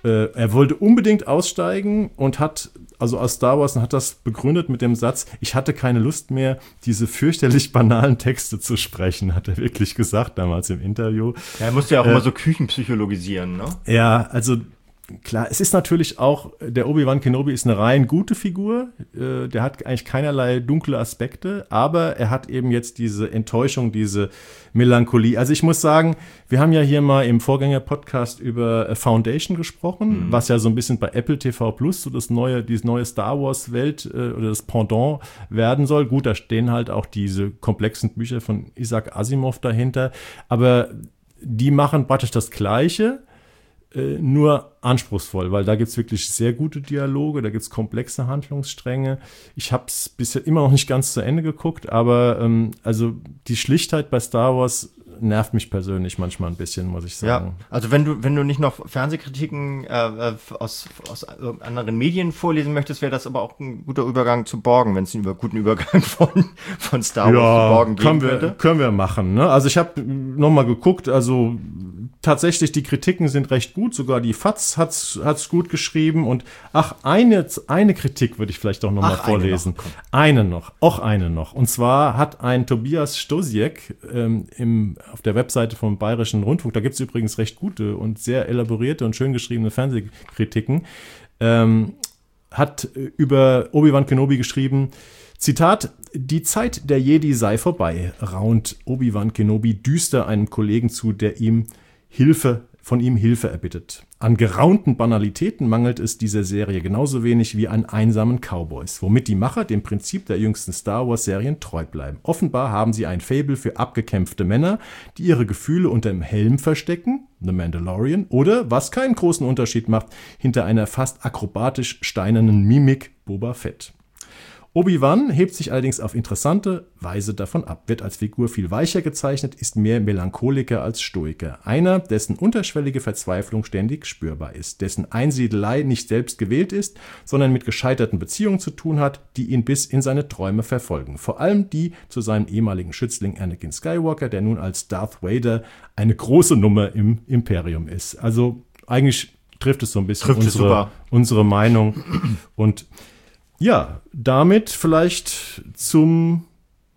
Äh, er wollte unbedingt aussteigen und hat, also aus Star Wars, und hat das begründet mit dem Satz, ich hatte keine Lust mehr, diese fürchterlich banalen Texte zu sprechen, hat er wirklich gesagt damals im Interview. Ja, er musste ja auch äh, immer so küchenpsychologisieren, ne? Ja, also klar, es ist natürlich auch, der Obi-Wan Kenobi ist eine rein gute Figur, äh, der hat eigentlich keinerlei dunkle Aspekte, aber er hat eben jetzt diese Enttäuschung, diese Melancholie. Also ich muss sagen, wir haben ja hier mal im Vorgänger-Podcast über Foundation gesprochen, mhm. was ja so ein bisschen bei Apple T V Plus so das neue, diese neue Star Wars-Welt äh, oder das Pendant werden soll. Gut, da stehen halt auch diese komplexen Bücher von Isaac Asimov dahinter, aber die machen praktisch das Gleiche, nur anspruchsvoll, weil da gibt es wirklich sehr gute Dialoge, da gibt es komplexe Handlungsstränge. Ich habe es bisher immer noch nicht ganz zu Ende geguckt, aber ähm, also die Schlichtheit bei Star Wars nervt mich persönlich manchmal ein bisschen, muss ich sagen. Ja, also wenn du wenn du nicht noch Fernsehkritiken äh, aus, aus anderen Medien vorlesen möchtest, wäre das aber auch ein guter Übergang zu Borgen, wenn es einen über, guten Übergang von, von Star Wars ja, zu Borgen geben wir, würde. Können wir machen. Ne? Also ich habe nochmal geguckt, also tatsächlich, die Kritiken sind recht gut, sogar die F A Z hat's, hat's gut geschrieben und ach, eine, eine Kritik würde ich vielleicht doch nochmal vorlesen. Eine noch, eine noch, auch eine noch. Und zwar hat ein Tobias Stosiek ähm, im, auf der Webseite vom Bayerischen Rundfunk, da gibt es übrigens recht gute und sehr elaborierte und schön geschriebene Fernsehkritiken, ähm, hat über Obi-Wan Kenobi geschrieben, Zitat, die Zeit der Jedi sei vorbei, raunt Obi-Wan Kenobi düster einem Kollegen zu, der ihm Hilfe, von ihm Hilfe erbittet. An geraunten Banalitäten mangelt es dieser Serie genauso wenig wie an einsamen Cowboys, womit die Macher dem Prinzip der jüngsten Star-Wars-Serien treu bleiben. Offenbar haben sie ein Faible für abgekämpfte Männer, die ihre Gefühle unter dem Helm verstecken, The Mandalorian, oder, was keinen großen Unterschied macht, hinter einer fast akrobatisch steinernen Mimik Boba Fett. Obi-Wan hebt sich allerdings auf interessante Weise davon ab, wird als Figur viel weicher gezeichnet, ist mehr Melancholiker als Stoiker. Einer, dessen unterschwellige Verzweiflung ständig spürbar ist, dessen Einsiedelei nicht selbst gewählt ist, sondern mit gescheiterten Beziehungen zu tun hat, die ihn bis in seine Träume verfolgen. Vor allem die zu seinem ehemaligen Schützling Anakin Skywalker, der nun als Darth Vader eine große Nummer im Imperium ist. Also eigentlich trifft es so ein bisschen unsere, unsere Meinung und ja, damit vielleicht zum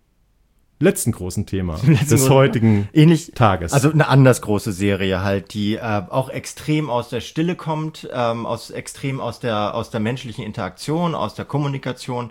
letzten großen Thema letzten des heutigen ähnlich, Tages. Also eine anders große Serie halt, die äh, auch extrem aus der Stille kommt, ähm, aus extrem aus der aus der menschlichen Interaktion, aus der Kommunikation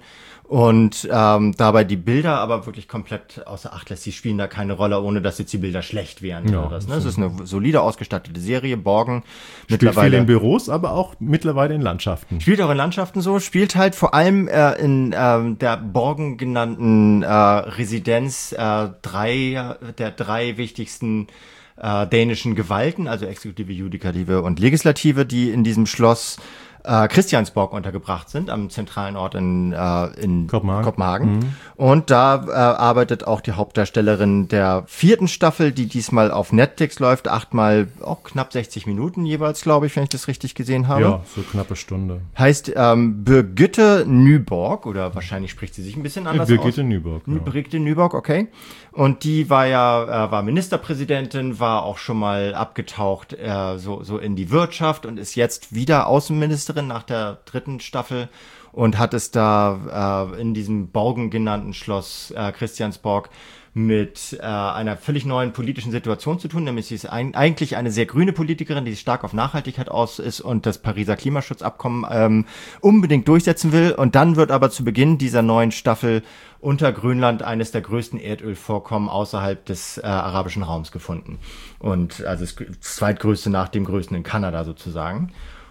und ähm, dabei die Bilder aber wirklich komplett außer Acht lässt. Sie spielen da keine Rolle, ohne dass jetzt die Bilder schlecht wären. Ja, oder das, ne? Es ist eine solide ausgestattete Serie, Borgen. Spielt mittlerweile viel in Büros, aber auch mittlerweile in Landschaften. Spielt auch in Landschaften so, spielt halt vor allem äh, in ähm, der Borgen genannten äh, Residenz äh, drei der drei wichtigsten äh, dänischen Gewalten, also Exekutive, Judikative und Legislative, die in diesem Schloss äh, Christiansborg untergebracht sind, am zentralen Ort in, äh, in Kopenhagen. Kopenhagen. Mhm. Und da äh, arbeitet auch die Hauptdarstellerin der vierten Staffel, die diesmal auf Netflix läuft, achtmal auch knapp sechzig Minuten jeweils, glaube ich, wenn ich das richtig gesehen habe. Ja, so knappe Stunde. Heißt ähm, Birgitte Nyborg, oder wahrscheinlich spricht sie sich ein bisschen anders Birgitte aus. Birgitte Nyborg. Ja. Birgitte Nyborg, okay. Und die war ja, äh, war Ministerpräsidentin, war auch schon mal abgetaucht äh, so, so in die Wirtschaft und ist jetzt wieder Außenministerin nach der dritten Staffel und hat es da äh, in diesem Borgen genannten Schloss äh, Christiansborg mit äh, einer völlig neuen politischen Situation zu tun, nämlich sie ist ein, eigentlich eine sehr grüne Politikerin, die stark auf Nachhaltigkeit aus ist und das Pariser Klimaschutzabkommen ähm, unbedingt durchsetzen will. Und dann wird aber zu Beginn dieser neuen Staffel unter Grönland eines der größten Erdölvorkommen außerhalb des äh, arabischen Raums gefunden. Und also das zweitgrößte nach dem größten in Kanada sozusagen.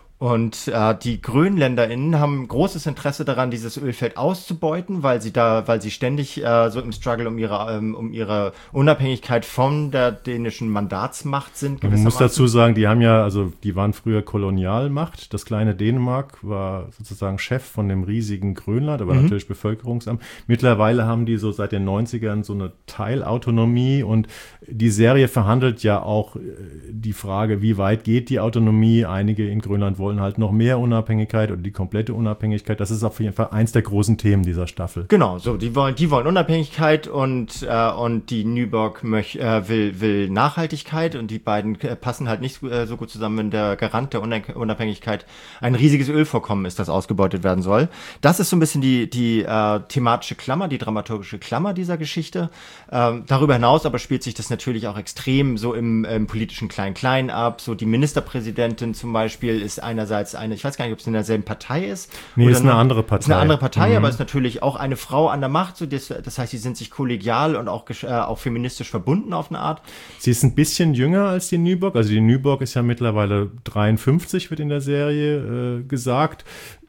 Und äh, die GrönländerInnen haben großes Interesse daran, dieses Ölfeld auszubeuten, weil sie da, weil sie ständig äh, so im Struggle um ihre ähm, um ihre Unabhängigkeit von der dänischen Mandatsmacht sind. Man muss dazu sagen, die haben ja, also die waren früher Kolonialmacht. Das kleine Dänemark war sozusagen Chef von dem riesigen Grönland, aber mhm. natürlich Bevölkerungsamt. Mittlerweile haben die so seit den neunzigern so eine Teilautonomie und die Serie verhandelt ja auch die Frage, wie weit geht die Autonomie. Einige in Grönland wollen wollen halt noch mehr Unabhängigkeit oder die komplette Unabhängigkeit. Das ist auf jeden Fall eins der großen Themen dieser Staffel. Genau, so, die wollen, die wollen Unabhängigkeit und, äh, und die Nyborg möch, äh, will, will Nachhaltigkeit und die beiden äh, passen halt nicht äh, so gut zusammen, wenn der Garant der Unabhängigkeit ein riesiges Ölvorkommen ist, das ausgebeutet werden soll. Das ist so ein bisschen die, die äh, thematische Klammer, die dramaturgische Klammer dieser Geschichte. Ähm, darüber hinaus aber spielt sich das natürlich auch extrem so im, im politischen Klein-Klein ab. So die Ministerpräsidentin zum Beispiel ist einerseits eine, ich weiß gar nicht, ob es in derselben Partei ist. Nee, oder ist eine andere Partei. Ist eine andere Partei, mhm. aber ist natürlich auch eine Frau an der Macht. So das, das heißt, sie sind sich kollegial und auch, äh, auch feministisch verbunden auf eine Art. Sie ist ein bisschen jünger als die Nyborg. Also die Nyborg ist ja mittlerweile dreiundfünfzig, wird in der Serie äh, gesagt.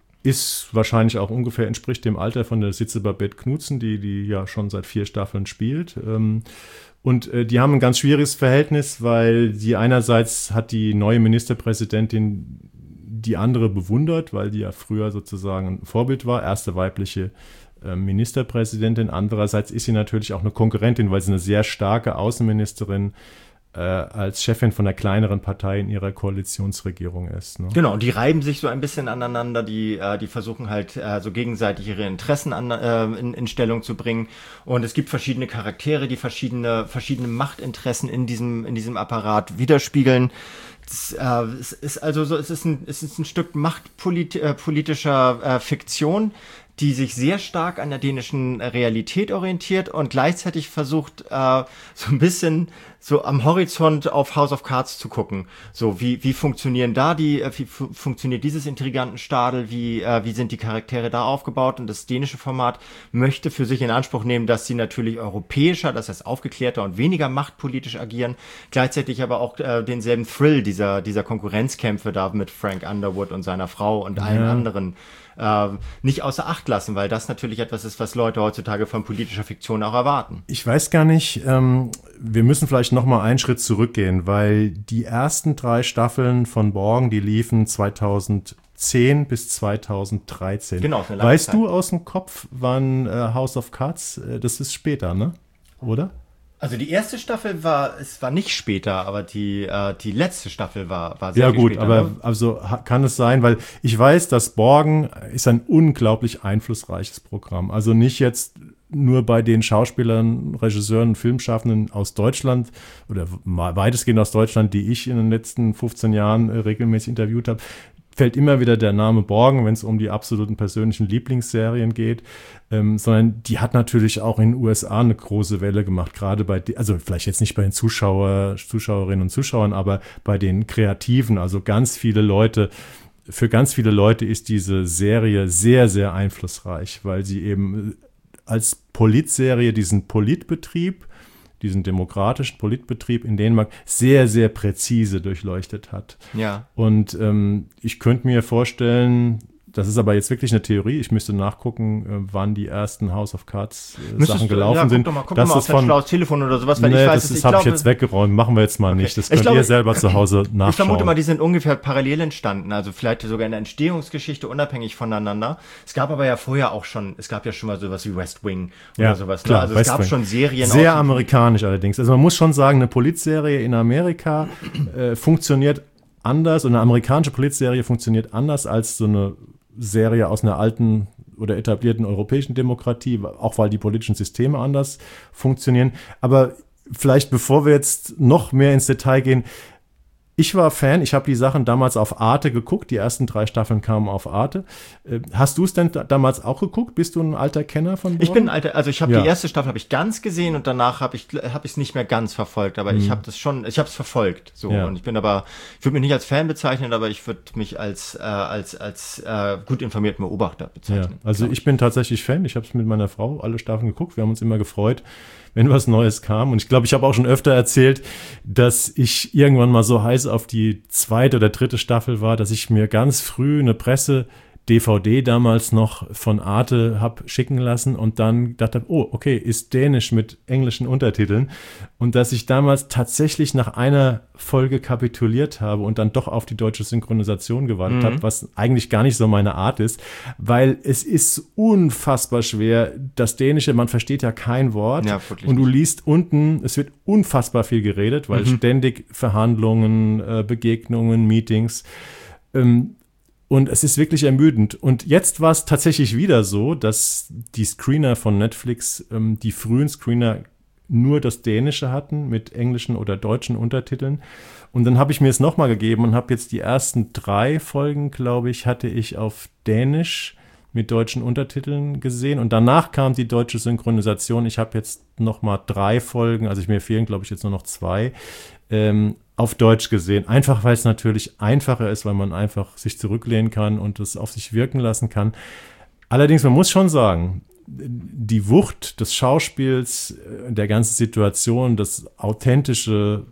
Ist wahrscheinlich auch ungefähr, entspricht dem Alter von der Sitze Babette Knudsen, die, die ja schon seit vier Staffeln spielt. Ähm, Und äh, die haben ein ganz schwieriges Verhältnis, weil sie einerseits hat die neue Ministerpräsidentin die andere bewundert, weil die ja früher sozusagen ein Vorbild war, erste weibliche äh, Ministerpräsidentin. Andererseits ist sie natürlich auch eine Konkurrentin, weil sie eine sehr starke Außenministerin äh, als Chefin von einer kleineren Partei in ihrer Koalitionsregierung ist. Ne? Genau, und die reiben sich so ein bisschen aneinander, die, äh, die versuchen halt äh, so gegenseitig ihre Interessen an, äh, in, in Stellung zu bringen. Und es gibt verschiedene Charaktere, die verschiedene, verschiedene Machtinteressen in diesem, in diesem Apparat widerspiegeln. Das, äh, es ist also so, es ist ein, es ist ein Stück machtpolitischer äh, Fiktion, die sich sehr stark an der dänischen Realität orientiert und gleichzeitig versucht, äh, so ein bisschen so am Horizont auf House of Cards zu gucken. So, wie, wie funktionieren da die, äh, wie fu- funktioniert dieses Intrigantenstadel, wie, äh, wie sind die Charaktere da aufgebaut? Und das dänische Format möchte für sich in Anspruch nehmen, dass sie natürlich europäischer, das heißt aufgeklärter und weniger machtpolitisch agieren, gleichzeitig aber auch äh, denselben Thrill dieser, dieser Konkurrenzkämpfe da mit Frank Underwood und seiner Frau und allen Ja. anderen äh, nicht außer Acht lassen, weil das natürlich etwas ist, was Leute heutzutage von politischer Fiktion auch erwarten. Ich weiß gar nicht, ähm, wir müssen vielleicht noch mal einen Schritt zurückgehen, weil die ersten drei Staffeln von Borgen, die liefen zweitausendzehn bis zweitausenddreizehn. Genau, ist eine lange Weißt Zeit. du aus dem Kopf, wann äh, House of Cards, äh, das ist später, ne? Oder? Also die erste Staffel war, es war nicht später, aber die, äh, die letzte Staffel war, war sehr Ja viel gut, später. aber Ne? also ha- kann es sein, weil ich weiß, dass Borgen ist ein unglaublich einflussreiches Programm. Also nicht jetzt nur bei den Schauspielern, Regisseuren, Filmschaffenden aus Deutschland oder mal weitestgehend aus Deutschland, die ich in den letzten fünfzehn Jahren äh, regelmäßig interviewt habe, fällt immer wieder der Name Borgen, wenn es um die absoluten persönlichen Lieblingsserien geht, ähm, sondern die hat natürlich auch in den U S A eine große Welle gemacht, gerade bei, de- also vielleicht jetzt nicht bei den Zuschauer, Zuschauerinnen und Zuschauern, aber bei den Kreativen, also ganz viele Leute, für ganz viele Leute ist diese Serie sehr, sehr einflussreich, weil sie eben als Politserie diesen Politbetrieb, diesen demokratischen Politbetrieb in Dänemark sehr, sehr präzise durchleuchtet hat. Ja. Und ähm, ich könnte mir vorstellen, das ist aber jetzt wirklich eine Theorie, ich müsste nachgucken, äh, wann die ersten House of Cards äh, Müsstest Sachen du- gelaufen ja, guck sind. Doch mal, guck das doch mal ist auf dein von, schlaues Telefon oder sowas, weil nee, ich weiß, das es- ist- habe ich glaube- jetzt weggeräumt, machen wir jetzt mal nicht. Das Ich könnt glaube- ihr selber zu Hause nachschauen. Ich vermute mal, die sind ungefähr parallel entstanden, also vielleicht sogar in der Entstehungsgeschichte unabhängig voneinander. Es gab aber ja vorher auch schon, es gab ja schon mal sowas wie West Wing oder Ja, sowas. Ne? klar, Also es West gab Wing. schon Serien. Sehr aus- amerikanisch allerdings. Also man muss schon sagen, eine Politserie in Amerika äh, funktioniert anders und eine amerikanische Politserie funktioniert anders als so eine Serie aus einer alten oder etablierten europäischen Demokratie, auch weil die politischen Systeme anders funktionieren. Aber vielleicht, bevor wir jetzt noch mehr ins Detail gehen, ich war Fan, ich habe die Sachen damals auf Arte geguckt, die ersten drei Staffeln kamen auf Arte. Äh, Hast du es denn da- damals auch geguckt? Bist du ein alter Kenner von Ich Borgen? bin ein alter, also ich habe Ja. die erste Staffel habe ich ganz gesehen und danach habe ich habe ich es nicht mehr ganz verfolgt, aber ich habe das schon, ich habe es verfolgt, so Ja. und ich bin aber, ich würde mich nicht als Fan bezeichnen, aber ich würde mich als äh, als als äh, gut informierten Beobachter Ja, bezeichnen. also ich bin tatsächlich Fan. Ich habe es mit meiner Frau alle Staffeln geguckt. Wir haben uns immer gefreut, wenn was Neues kam. Und ich glaube, ich habe auch schon öfter erzählt, dass ich irgendwann mal so heiß auf die zweite oder dritte Staffel war, dass ich mir ganz früh eine Presse D V D damals noch von Arte hab schicken lassen und dann dachte, oh, okay, ist Dänisch mit englischen Untertiteln. Und dass ich damals tatsächlich nach einer Folge kapituliert habe und dann doch auf die deutsche Synchronisation gewartet habe, was eigentlich gar nicht so meine Art ist, weil es ist unfassbar schwer. Das Dänische, man versteht ja kein Wort Ja, wirklich und du nicht. liest unten, es wird unfassbar viel geredet, weil ständig Verhandlungen, äh, Begegnungen, Meetings. Ähm, Und es ist wirklich ermüdend. Und jetzt war es tatsächlich wieder so, dass die Screener von Netflix, ähm, die frühen Screener, nur das Dänische hatten mit englischen oder deutschen Untertiteln. Und dann habe ich mir es nochmal gegeben und habe jetzt die ersten drei Folgen, glaube ich, hatte ich auf Dänisch mit deutschen Untertiteln gesehen. Und danach kam die deutsche Synchronisation. Ich habe jetzt nochmal drei Folgen, also mir fehlen, glaube ich, jetzt nur noch zwei, ähm, auf Deutsch gesehen. Einfach, weil es natürlich einfacher ist, weil man einfach sich zurücklehnen kann und es auf sich wirken lassen kann. Allerdings, man muss schon sagen, die Wucht des Schauspiels, der ganzen Situation, das Authentische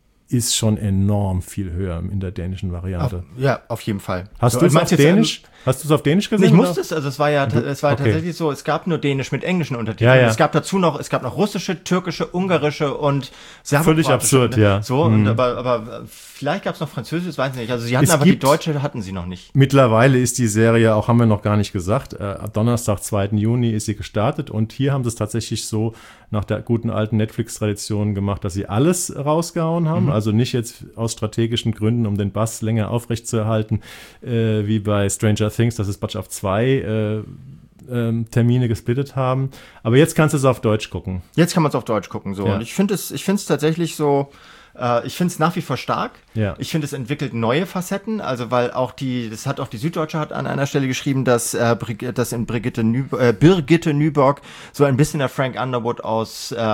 ist schon enorm viel höher in der dänischen Variante. Auf, ja, auf jeden Fall. Hast so, du es auf Dänisch? Ähm, Hast du es auf Dänisch gesehen? Ich musste es, also es war ja, es war okay. tatsächlich so, es gab nur Dänisch mit englischen Untertiteln. Ja, ja. Es gab dazu noch, es gab noch russische, türkische, ungarische und völlig absurd, ne? ja. So, mhm. und aber, aber vielleicht gab es noch Französisch, das weiß ich nicht. Also sie hatten es aber die deutsche hatten sie noch nicht. Mittlerweile ist die Serie, auch haben wir noch gar nicht gesagt, äh, ab Donnerstag, zweiten Juni ist sie gestartet und hier haben sie es tatsächlich so nach der guten alten Netflix-Tradition gemacht, dass sie alles rausgehauen haben. Mhm. Also nicht jetzt aus strategischen Gründen, um den Bass länger aufrechtzuerhalten, äh, wie bei Stranger Things, dass es praktisch auf zwei äh, ähm, Termine gesplittet haben. Aber jetzt kannst du es auf Deutsch gucken. Jetzt kann man es auf Deutsch gucken, so. Ja. Und ich finde es, ich finde es tatsächlich so, äh, ich finde es nach wie vor stark. Ja. Ich finde, es entwickelt neue Facetten, also weil auch die, das hat auch die Süddeutsche hat an einer Stelle geschrieben, dass, äh, dass in Brigitte, Nü- äh, Birgitte Nyborg so ein bisschen der Frank Underwood aus, äh,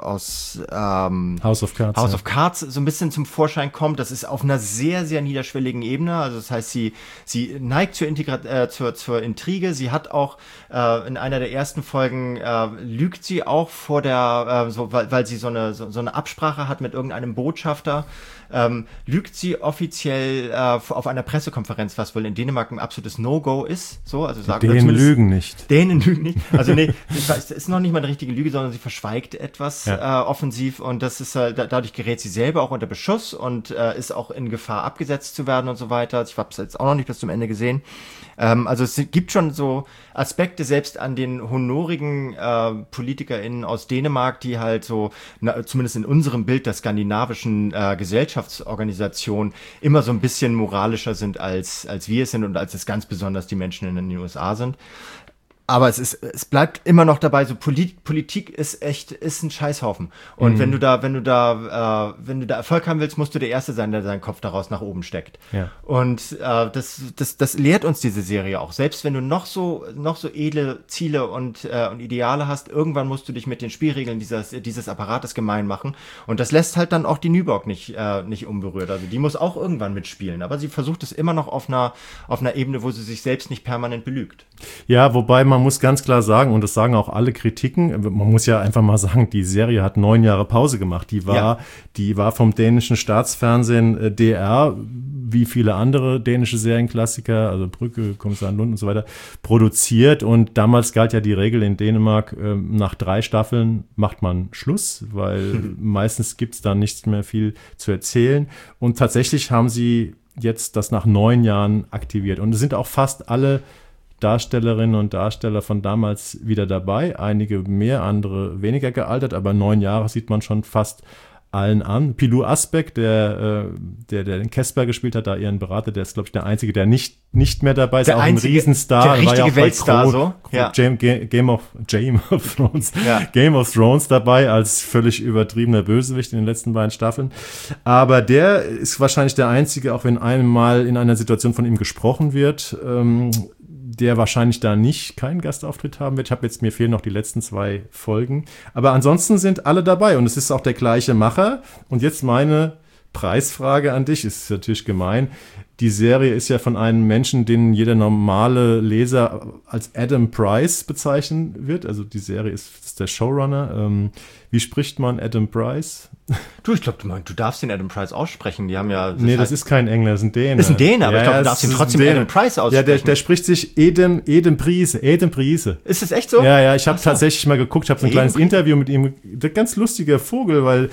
aus ähm, House of Cards, House ja. of Cards so ein bisschen zum Vorschein kommt. Das ist auf einer sehr, sehr niederschwelligen Ebene. Also das heißt, sie, sie neigt zur, Integra- äh, zur, zur Intrige. Sie hat auch äh, in einer der ersten Folgen äh, lügt sie auch vor der, äh, so, weil, weil sie so eine, so, so eine Absprache hat mit irgendeinem Botschafter. Ähm, lügt sie offiziell äh, auf einer Pressekonferenz, was wohl in Dänemark ein absolutes No-Go ist. So, also sagen Dänen lügen nicht. Dänen lügen nicht. Also nee, es ist noch nicht mal eine richtige Lüge, sondern sie verschweigt etwas ja. äh, offensiv und das ist äh, dadurch gerät sie selber auch unter Beschuss und äh, ist auch in Gefahr abgesetzt zu werden und so weiter. Ich habe es jetzt auch noch nicht bis zum Ende gesehen. Ähm, also es gibt schon so Aspekte selbst an den honorigen äh, PolitikerInnen aus Dänemark, die halt so, na, zumindest in unserem Bild der skandinavischen äh, Gesellschaftsorganisation immer so ein bisschen moralischer sind, als, als wir es sind und als es ganz besonders die Menschen in den U S A sind. Aber es ist, es bleibt immer noch dabei, so Polit- Politik ist echt, ist ein Scheißhaufen. Und mhm. wenn du da, wenn du da, äh, wenn du da Erfolg haben willst, musst du der Erste sein, der seinen Kopf daraus nach oben steckt. Ja. Und äh, das, das, das lehrt uns diese Serie auch. Selbst wenn du noch so, noch so edle Ziele und, äh, und Ideale hast, irgendwann musst du dich mit den Spielregeln dieses, dieses Apparates gemein machen. Und das lässt halt dann auch die Nyborg nicht, äh, nicht unberührt. Also die muss auch irgendwann mitspielen. Aber sie versucht es immer noch auf einer, auf einer Ebene, wo sie sich selbst nicht permanent belügt. Ja, wobei man muss ganz klar sagen, und das sagen auch alle Kritiken, man muss ja einfach mal sagen, die Serie hat neun Jahre Pause gemacht. Die war, ja. die war vom dänischen Staatsfernsehen äh, D R, wie viele andere dänische Serienklassiker, also Brücke, Kommissar Lund und so weiter, produziert. Und damals galt ja die Regel in Dänemark, äh, nach drei Staffeln macht man Schluss, weil mhm. meistens gibt es da nichts mehr viel zu erzählen. Und tatsächlich haben sie jetzt das nach neun Jahren aktiviert. Und es sind auch fast alle Darstellerinnen und Darsteller von damals wieder dabei. Einige mehr, andere weniger gealtert, aber neun Jahre sieht man schon fast allen an. Pilou Asbæk, der, der, der den Casper gespielt hat, da ihren Berater, der ist, glaube ich, der Einzige, der nicht, nicht mehr dabei ist. Der auch einzige, ein Riesenstar. Der richtige war ja Weltstar, Kro- so. Ja. Game, Game, of, Game of Thrones. Ja. Game of Thrones dabei als völlig übertriebener Bösewicht in den letzten beiden Staffeln. Aber der ist wahrscheinlich der Einzige, auch wenn einmal in einer Situation von ihm gesprochen wird, ähm, der wahrscheinlich da nicht keinen Gastauftritt haben wird. Ich habe jetzt, mir fehlen noch die letzten zwei Folgen. Aber ansonsten sind alle dabei und es ist auch der gleiche Macher. Und jetzt meine Preisfrage an dich, ist natürlich gemein. Die Serie ist ja von einem Menschen, den jeder normale Leser als Adam Price bezeichnen wird. Also die Serie ist, ist der Showrunner. Ähm, wie spricht man Adam Price? Du, ich glaube, du, du darfst den Adam Price aussprechen. Die haben ja. Das nee, halt, das ist kein Engländer, das ist ein Däne. Das ist ein Däne, aber ja, ich glaube, ja, du darfst ihn ist trotzdem Adam Price aussprechen. Ja, der, der spricht sich Edem, Edem Priese, Edem Priese. Ist das echt so? Ja, ja, ich habe so. tatsächlich mal geguckt, ich habe so ein Edem kleines Priese. Interview mit ihm. Der ganz lustiger Vogel, weil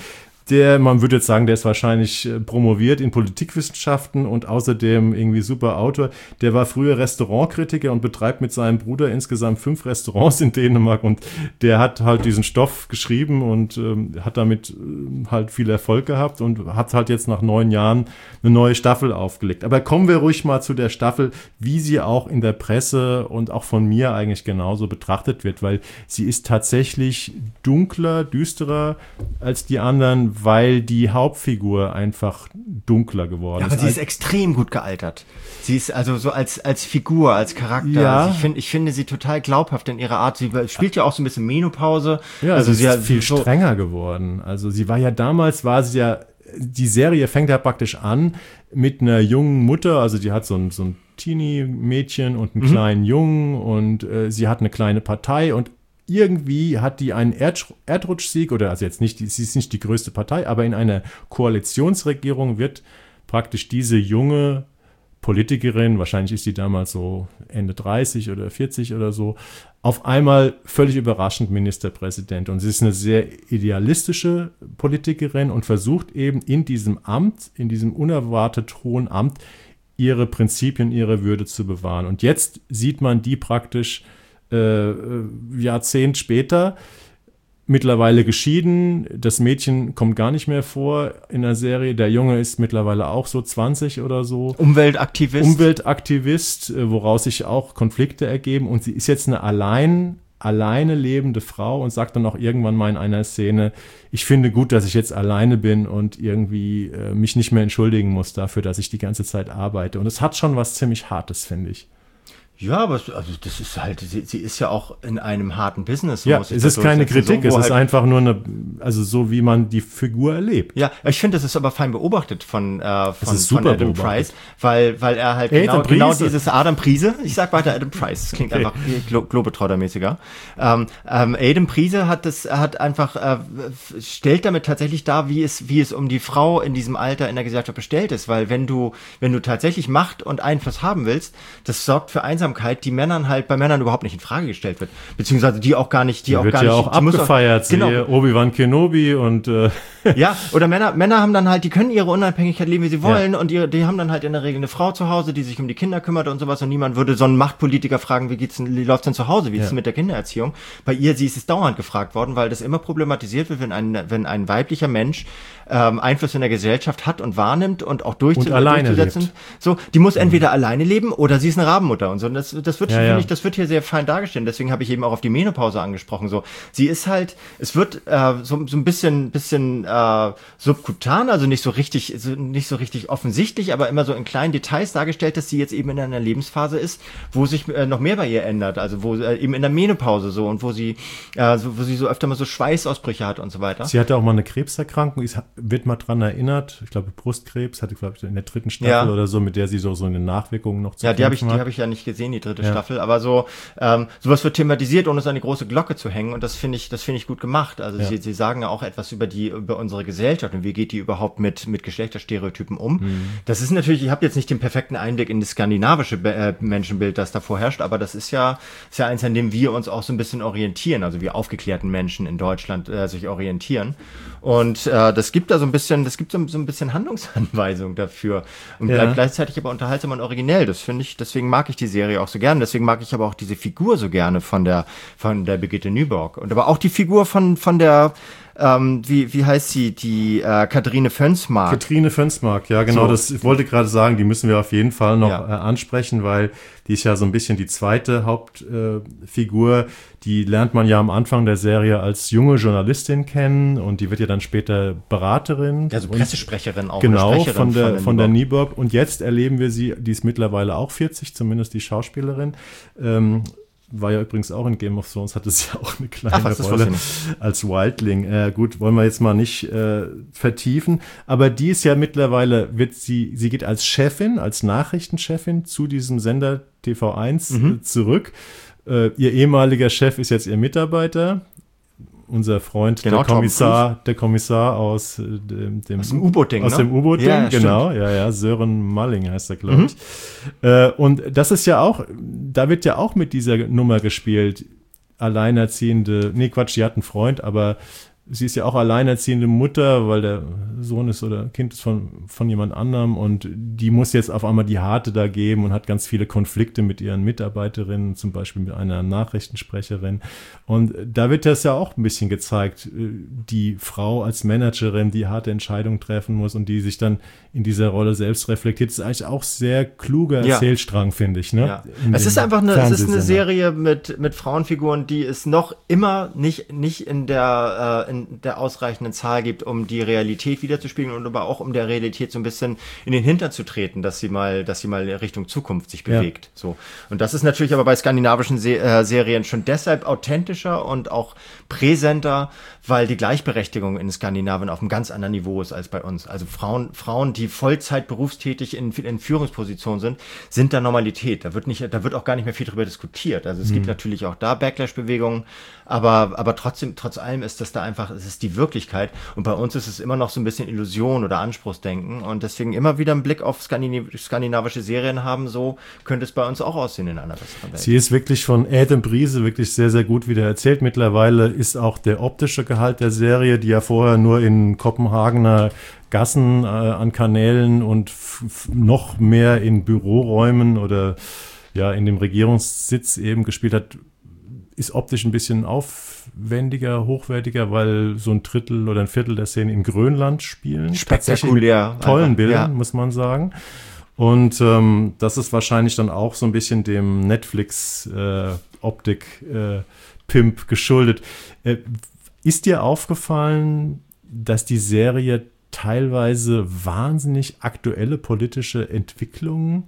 Der, man würde jetzt sagen, der ist wahrscheinlich promoviert in Politikwissenschaften und außerdem irgendwie super Autor. Der war früher Restaurantkritiker und betreibt mit seinem Bruder insgesamt fünf Restaurants in Dänemark und der hat halt diesen Stoff geschrieben und ähm, hat damit äh, halt viel Erfolg gehabt und hat halt jetzt nach neun Jahren eine neue Staffel aufgelegt. Aber kommen wir ruhig mal zu der Staffel, wie sie auch in der Presse und auch von mir eigentlich genauso betrachtet wird, weil sie ist tatsächlich dunkler, düsterer als die anderen, weil die Hauptfigur einfach dunkler geworden ja, ist. Aber sie ist extrem gut gealtert. Sie ist also so als, als Figur, als Charakter. Ja. Also ich, find, ich finde sie total glaubhaft in ihrer Art. Sie spielt ja auch so ein bisschen Menopause. Ja, also sie sie ist hat viel so strenger geworden. Also sie war ja damals, war sie ja, die Serie fängt ja praktisch an mit einer jungen Mutter, also die hat so ein, so ein Teenie-Mädchen und einen mhm. kleinen Jungen und äh, sie hat eine kleine Partei und irgendwie hat die einen Erd- Erdrutschsieg, oder also jetzt nicht, sie ist nicht die größte Partei, aber in einer Koalitionsregierung wird praktisch diese junge Politikerin, wahrscheinlich ist die damals so Ende dreißig oder vierzig oder so, auf einmal völlig überraschend Ministerpräsident. Und sie ist eine sehr idealistische Politikerin und versucht eben in diesem Amt, in diesem unerwartet hohen Amt, ihre Prinzipien, ihre Würde zu bewahren. Und jetzt sieht man die praktisch Äh, Jahrzehnt später, mittlerweile geschieden, das Mädchen kommt gar nicht mehr vor in der Serie, der Junge ist mittlerweile auch so zwanzig oder so. Umweltaktivist. Umweltaktivist, woraus sich auch Konflikte ergeben und sie ist jetzt eine allein, alleine lebende Frau und sagt dann auch irgendwann mal in einer Szene, ich finde gut, dass ich jetzt alleine bin und irgendwie äh, mich nicht mehr entschuldigen muss dafür, dass ich die ganze Zeit arbeite. Und es hat schon was ziemlich Hartes, finde ich. Ja, aber es, also das ist halt, sie, sie ist ja auch in einem harten Business. Ja, es ist keine Kritik, so, es ist halt einfach nur eine, also so wie man die Figur erlebt. Ja, ich finde, das ist aber fein beobachtet von, äh, von, von Adam Price, weil, weil er halt Adam genau, genau Price. dieses Adam Price, ich sag weiter Adam Price, das klingt okay. einfach Glo- Globetrotter-mäßiger. Ähm, ähm, Adam Price hat das, hat einfach, äh, stellt damit tatsächlich dar, wie es, wie es um die Frau in diesem Alter in der Gesellschaft bestellt ist, weil wenn du, wenn du tatsächlich Macht und Einfluss haben willst, das sorgt für Einsamkeit, die Männern halt bei Männern überhaupt nicht in Frage gestellt wird, beziehungsweise die auch gar nicht, die, die auch wird gar ja nicht, auch abgefeiert, auch, genau. Obi-Wan Kenobi und äh. ja, oder Männer, Männer haben dann halt, die können ihre Unabhängigkeit leben, wie sie wollen, ja. und die, die haben dann halt in der Regel eine Frau zu Hause, die sich um die Kinder kümmert und sowas und niemand würde so einen Machtpolitiker fragen, wie geht's denn, wie läuft's denn zu Hause, wie ist es ja. mit der Kindererziehung? Bei ihr, sie ist es dauernd gefragt worden, weil das immer problematisiert wird, wenn ein, wenn ein weiblicher Mensch ähm, Einfluss in der Gesellschaft hat und wahrnimmt und auch durchzu- und alleine durchzusetzen. Lebt. So, die muss entweder mhm. alleine leben oder sie ist eine Rabenmutter und so. Und das, das wird, ja, finde ja. ich, das wird hier sehr fein dargestellt. Deswegen habe ich eben auch auf die Menopause angesprochen. So, sie ist halt, es wird äh, so, so ein bisschen, bisschen äh, subkutan, also nicht so richtig, so, nicht so richtig offensichtlich, aber immer so in kleinen Details dargestellt, dass sie jetzt eben in einer Lebensphase ist, wo sich äh, noch mehr bei ihr ändert. Also wo äh, eben in der Menopause so und wo sie, äh, so, wo sie so öfter mal so Schweißausbrüche hat und so weiter. Sie hatte auch mal eine Krebserkrankung, ist, wird mal dran erinnert. Ich glaube, Brustkrebs hatte, glaube ich, in der dritten Staffel ja. oder so, mit der sie so, so eine Nachwirkung noch zu Ja, die habe ich, hat. die habe ich ja nicht gesehen, die dritte ja. Staffel, aber so, ähm, sowas wird thematisiert, ohne es an eine große Glocke zu hängen und das finde ich, das finde ich gut gemacht. Also ja. sie, sie sagen ja auch etwas über die, über unsere Gesellschaft und wie geht die überhaupt mit, mit Geschlechterstereotypen um. Mhm. Das ist natürlich, ich habe jetzt nicht den perfekten Einblick in das skandinavische Be- äh, Menschenbild, das da vorherrscht, aber das ist ja, ist ja eins, an dem wir uns auch so ein bisschen orientieren, also wir aufgeklärten Menschen in Deutschland äh, sich orientieren. Und äh, das gibt da so ein bisschen, das gibt so, so ein bisschen Handlungsanweisung dafür und ja. bleibt gleichzeitig aber unterhaltsam und originell. Das finde ich, deswegen mag ich die Serie auch so gerne. Deswegen mag ich aber auch diese Figur so gerne von der von der Birgitte Nyborg und aber auch die Figur von von der Ähm, wie, wie heißt sie, die äh, Katharine Fönsmark. Katharine Fönsmark, ja genau, so. Das ich wollte gerade sagen, die müssen wir auf jeden Fall noch ja. äh, ansprechen, weil die ist ja so ein bisschen die zweite Hauptfigur, äh, die lernt man ja am Anfang der Serie als junge Journalistin kennen und die wird ja dann später Beraterin. Also Pressesprecherin auch. Genau, Sprecherin von der, von der, von der Nyborg und jetzt erleben wir sie, die ist mittlerweile auch vierzig, zumindest die Schauspielerin, ähm, war ja übrigens auch in Game of Thrones, hatte sie ja auch eine kleine Ach, Rolle als Wildling. Äh, gut, wollen wir jetzt mal nicht äh, vertiefen, aber die ist ja mittlerweile, wird sie, sie geht als Chefin, als Nachrichtenchefin zu diesem Sender T V eins mhm. äh, zurück. Äh, ihr ehemaliger Chef ist jetzt ihr Mitarbeiter. Unser Freund, genau, der Kommissar, der Kommissar aus äh, dem, dem aus dem U-Boot-Ding, aus ne? dem U-Boot-Ding, ja, genau, stimmt. ja, ja, Sören Malling heißt er, glaube ich. Mhm. Äh, und das ist ja auch, da wird ja auch mit dieser Nummer gespielt, alleinerziehende, nee, Quatsch, die hat einen Freund, aber sie ist ja auch alleinerziehende Mutter, weil der Sohn ist oder Kind ist von, von jemand anderem und die muss jetzt auf einmal die Harte da geben und hat ganz viele Konflikte mit ihren Mitarbeiterinnen, zum Beispiel mit einer Nachrichtensprecherin. Und da wird das ja auch ein bisschen gezeigt, die Frau als Managerin, die harte Entscheidungen treffen muss und die sich dann in dieser Rolle selbst reflektiert. Das ist eigentlich auch sehr kluger Ja. Erzählstrang, finde ich. Ne? Ja. Es ist einfach eine, es ist eine Serie mit, mit Frauenfiguren, die es noch immer nicht, nicht in der, äh, in der ausreichenden Zahl gibt, um die Realität wiederzuspiegeln und aber auch um der Realität so ein bisschen in den Hintern zu treten, dass sie mal, dass sie mal Richtung Zukunft sich bewegt. Ja. So. Und das ist natürlich aber bei skandinavischen Se- äh, Serien schon deshalb authentischer und auch präsenter, weil die Gleichberechtigung in Skandinavien auf einem ganz anderen Niveau ist als bei uns. Also Frauen, Frauen, die Vollzeit berufstätig in, in Führungspositionen sind, sind da Normalität. Da wird nicht, da wird auch gar nicht mehr viel drüber diskutiert. Also es mhm. gibt natürlich auch da Backlash-Bewegungen, aber, aber trotzdem, trotz allem ist das da einfach, es ist die Wirklichkeit. Und bei uns ist es immer noch so ein bisschen Illusion oder Anspruchsdenken und deswegen immer wieder einen Blick auf skandinav- skandinavische Serien haben, so könnte es bei uns auch aussehen in einer besseren Welt. Sie ist wirklich von Adam Briese wirklich sehr, sehr gut wieder erzählt. Mittlerweile ist auch der optische Gehalt der Serie, die ja vorher nur in Kopenhagener Gassen äh, an Kanälen und f- f- noch mehr in Büroräumen oder ja in dem Regierungssitz eben gespielt hat, ist optisch ein bisschen aufwendiger, hochwertiger, weil so ein Drittel oder ein Viertel der Szenen in Grönland spielen. Spektakulär. Mit tollen einfach, Bildern, ja. muss man sagen. Und ähm, das ist wahrscheinlich dann auch so ein bisschen dem Netflix-Optik-Pimp äh, geschuldet. Äh, ist dir aufgefallen, dass die Serie teilweise wahnsinnig aktuelle politische Entwicklungen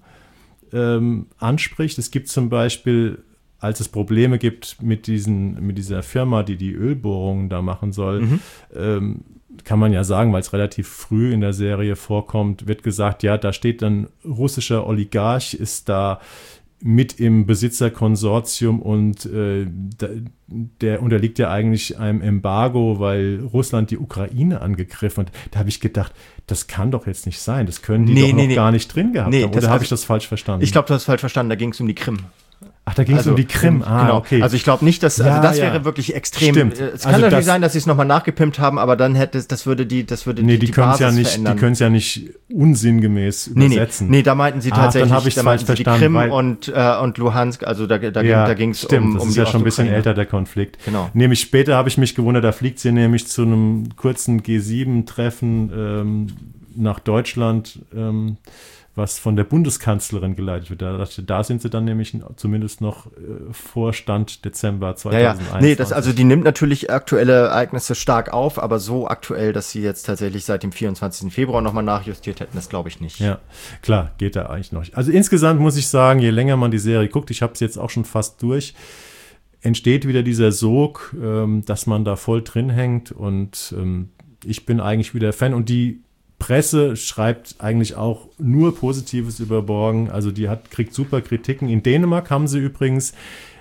ähm, anspricht? Es gibt zum Beispiel, als es Probleme gibt mit, diesen, mit dieser Firma, die die Ölbohrungen da machen soll, mhm. ähm, kann man ja sagen, weil es relativ früh in der Serie vorkommt, wird gesagt, ja, da steht ein russischer Oligarch, ist da mit im Besitzerkonsortium und äh, da, der unterliegt ja eigentlich einem Embargo, weil Russland die Ukraine angegriffen hat. Da habe ich gedacht, das kann doch jetzt nicht sein, das können die nee, doch nee, noch nee. gar nicht drin gehabt nee, haben. Oder habe ich das falsch verstanden? Ich glaube, du hast es falsch verstanden, da ging es um die Krim. Ach, da ging es also, um die Krim. Ah, genau. okay. Also ich glaube nicht, dass, also ja, das ja. wäre wirklich extrem. Stimmt. Es kann also natürlich das, sein, dass sie es nochmal nachgepimpt haben, aber dann hätte es, das würde die, das würde nee, die, die, die können es ja Basis nicht, verändern. die können es ja nicht unsinngemäß nee, übersetzen. Nee, nee, da meinten sie tatsächlich, ah, dann habe ich es falsch verstanden, verstanden. Die Krim weil, und, äh, und Luhansk, also da, da, ja, da ging es um, um, das um ist die ja schon ein bisschen Ostukraine. älter, der Konflikt. Genau. Nämlich später habe ich mich gewundert, da fliegt sie nämlich zu einem kurzen G sieben Treffen ähm, nach Deutschland, ähm, was von der Bundeskanzlerin geleitet wird. Da, da sind sie dann nämlich zumindest noch äh, Vorstand Dezember zweitausendeinundzwanzig. Ja, ja. Nee, das, also die nimmt natürlich aktuelle Ereignisse stark auf, aber so aktuell, dass sie jetzt tatsächlich seit dem vierundzwanzigsten Februar nochmal nachjustiert hätten, das glaube ich nicht. Ja, klar, geht da eigentlich noch. Also insgesamt muss ich sagen, je länger man die Serie guckt, ich habe es jetzt auch schon fast durch, entsteht wieder dieser Sog, ähm, dass man da voll drin hängt und ähm, ich bin eigentlich wieder Fan und die Presse schreibt eigentlich auch nur Positives über Borgen. Also die hat, kriegt super Kritiken. In Dänemark haben sie übrigens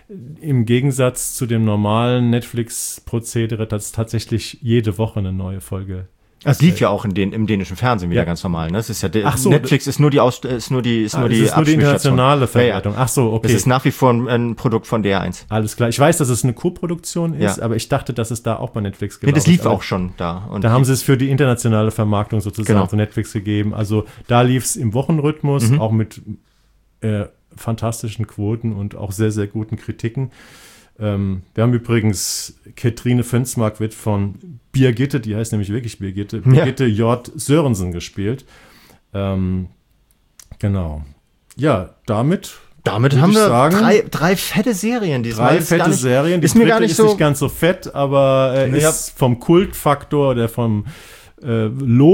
im Gegensatz zu dem normalen Netflix-Prozedere dass tatsächlich jede Woche eine neue Folge. Das lief ja auch in den, im dänischen Fernsehen wieder ja. ganz normal. Ne? Das ist ja de- Ach so, Netflix ist nur die Aus, ist nur die ist ah, nur die, ist nur die internationale Verwertung. Ja, ja. Ach so, okay. Es ist nach wie vor ein, ein Produkt von D R eins. Alles klar. Ich weiß, dass es eine Co-Produktion ist, ja. aber ich dachte, dass es da auch bei Netflix gelaufen nee, das lief ist. auch schon da. Und da haben sie es für die internationale Vermarktung sozusagen genau. von Netflix gegeben. Also da lief es im Wochenrhythmus, mhm. auch mit äh, fantastischen Quoten und auch sehr, sehr guten Kritiken. Ähm, wir haben übrigens, Katrine Fönsmark wird von Birgitte, die heißt nämlich wirklich Birgitte, Birgitte ja. J. Sörensen gespielt. Ähm, genau. Ja, damit Damit haben wir sagen, drei, drei fette Serien diesmal. Drei fette nicht, Serien. Die ist mir gar nicht ist so nicht ganz so fett, aber äh, ja. ist vom Kultfaktor oder vom äh,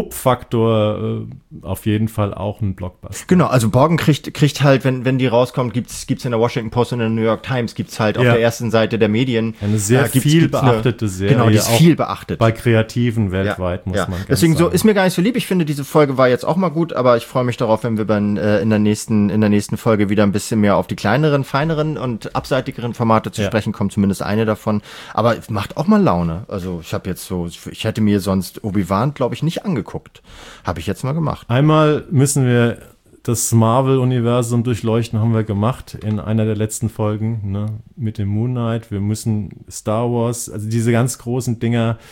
Lobfaktor äh, auf jeden Fall auch ein Blockbuster. Genau, also Borgen kriegt, kriegt halt, wenn, wenn die rauskommt, gibt's, gibt's in der Washington Post und in der New York Times, gibt's halt auf ja. der ersten Seite der Medien. Eine sehr äh, gibt's, viel gibt's beachtete eine, Serie. Genau, die ist viel beachtet. Bei Kreativen weltweit, ja, muss ja. man ganz Deswegen sagen. so ist mir gar nicht so lieb. Ich finde, diese Folge war jetzt auch mal gut, aber ich freue mich darauf, wenn wir dann äh, in der nächsten, in der nächsten Folge wieder ein bisschen mehr auf die kleineren, feineren und abseitigeren Formate zu ja. sprechen kommen, zumindest eine davon. Aber macht auch mal Laune. Also ich habe jetzt so, ich hätte mir sonst Obi-Wan, glaube ich, nicht angeguckt. Habe ich jetzt mal gemacht. Einmal müssen wir das Marvel-Universum durchleuchten, haben wir gemacht in einer der letzten Folgen, ne, mit dem Moon Knight. Wir müssen Star Wars, also diese ganz großen Dinger,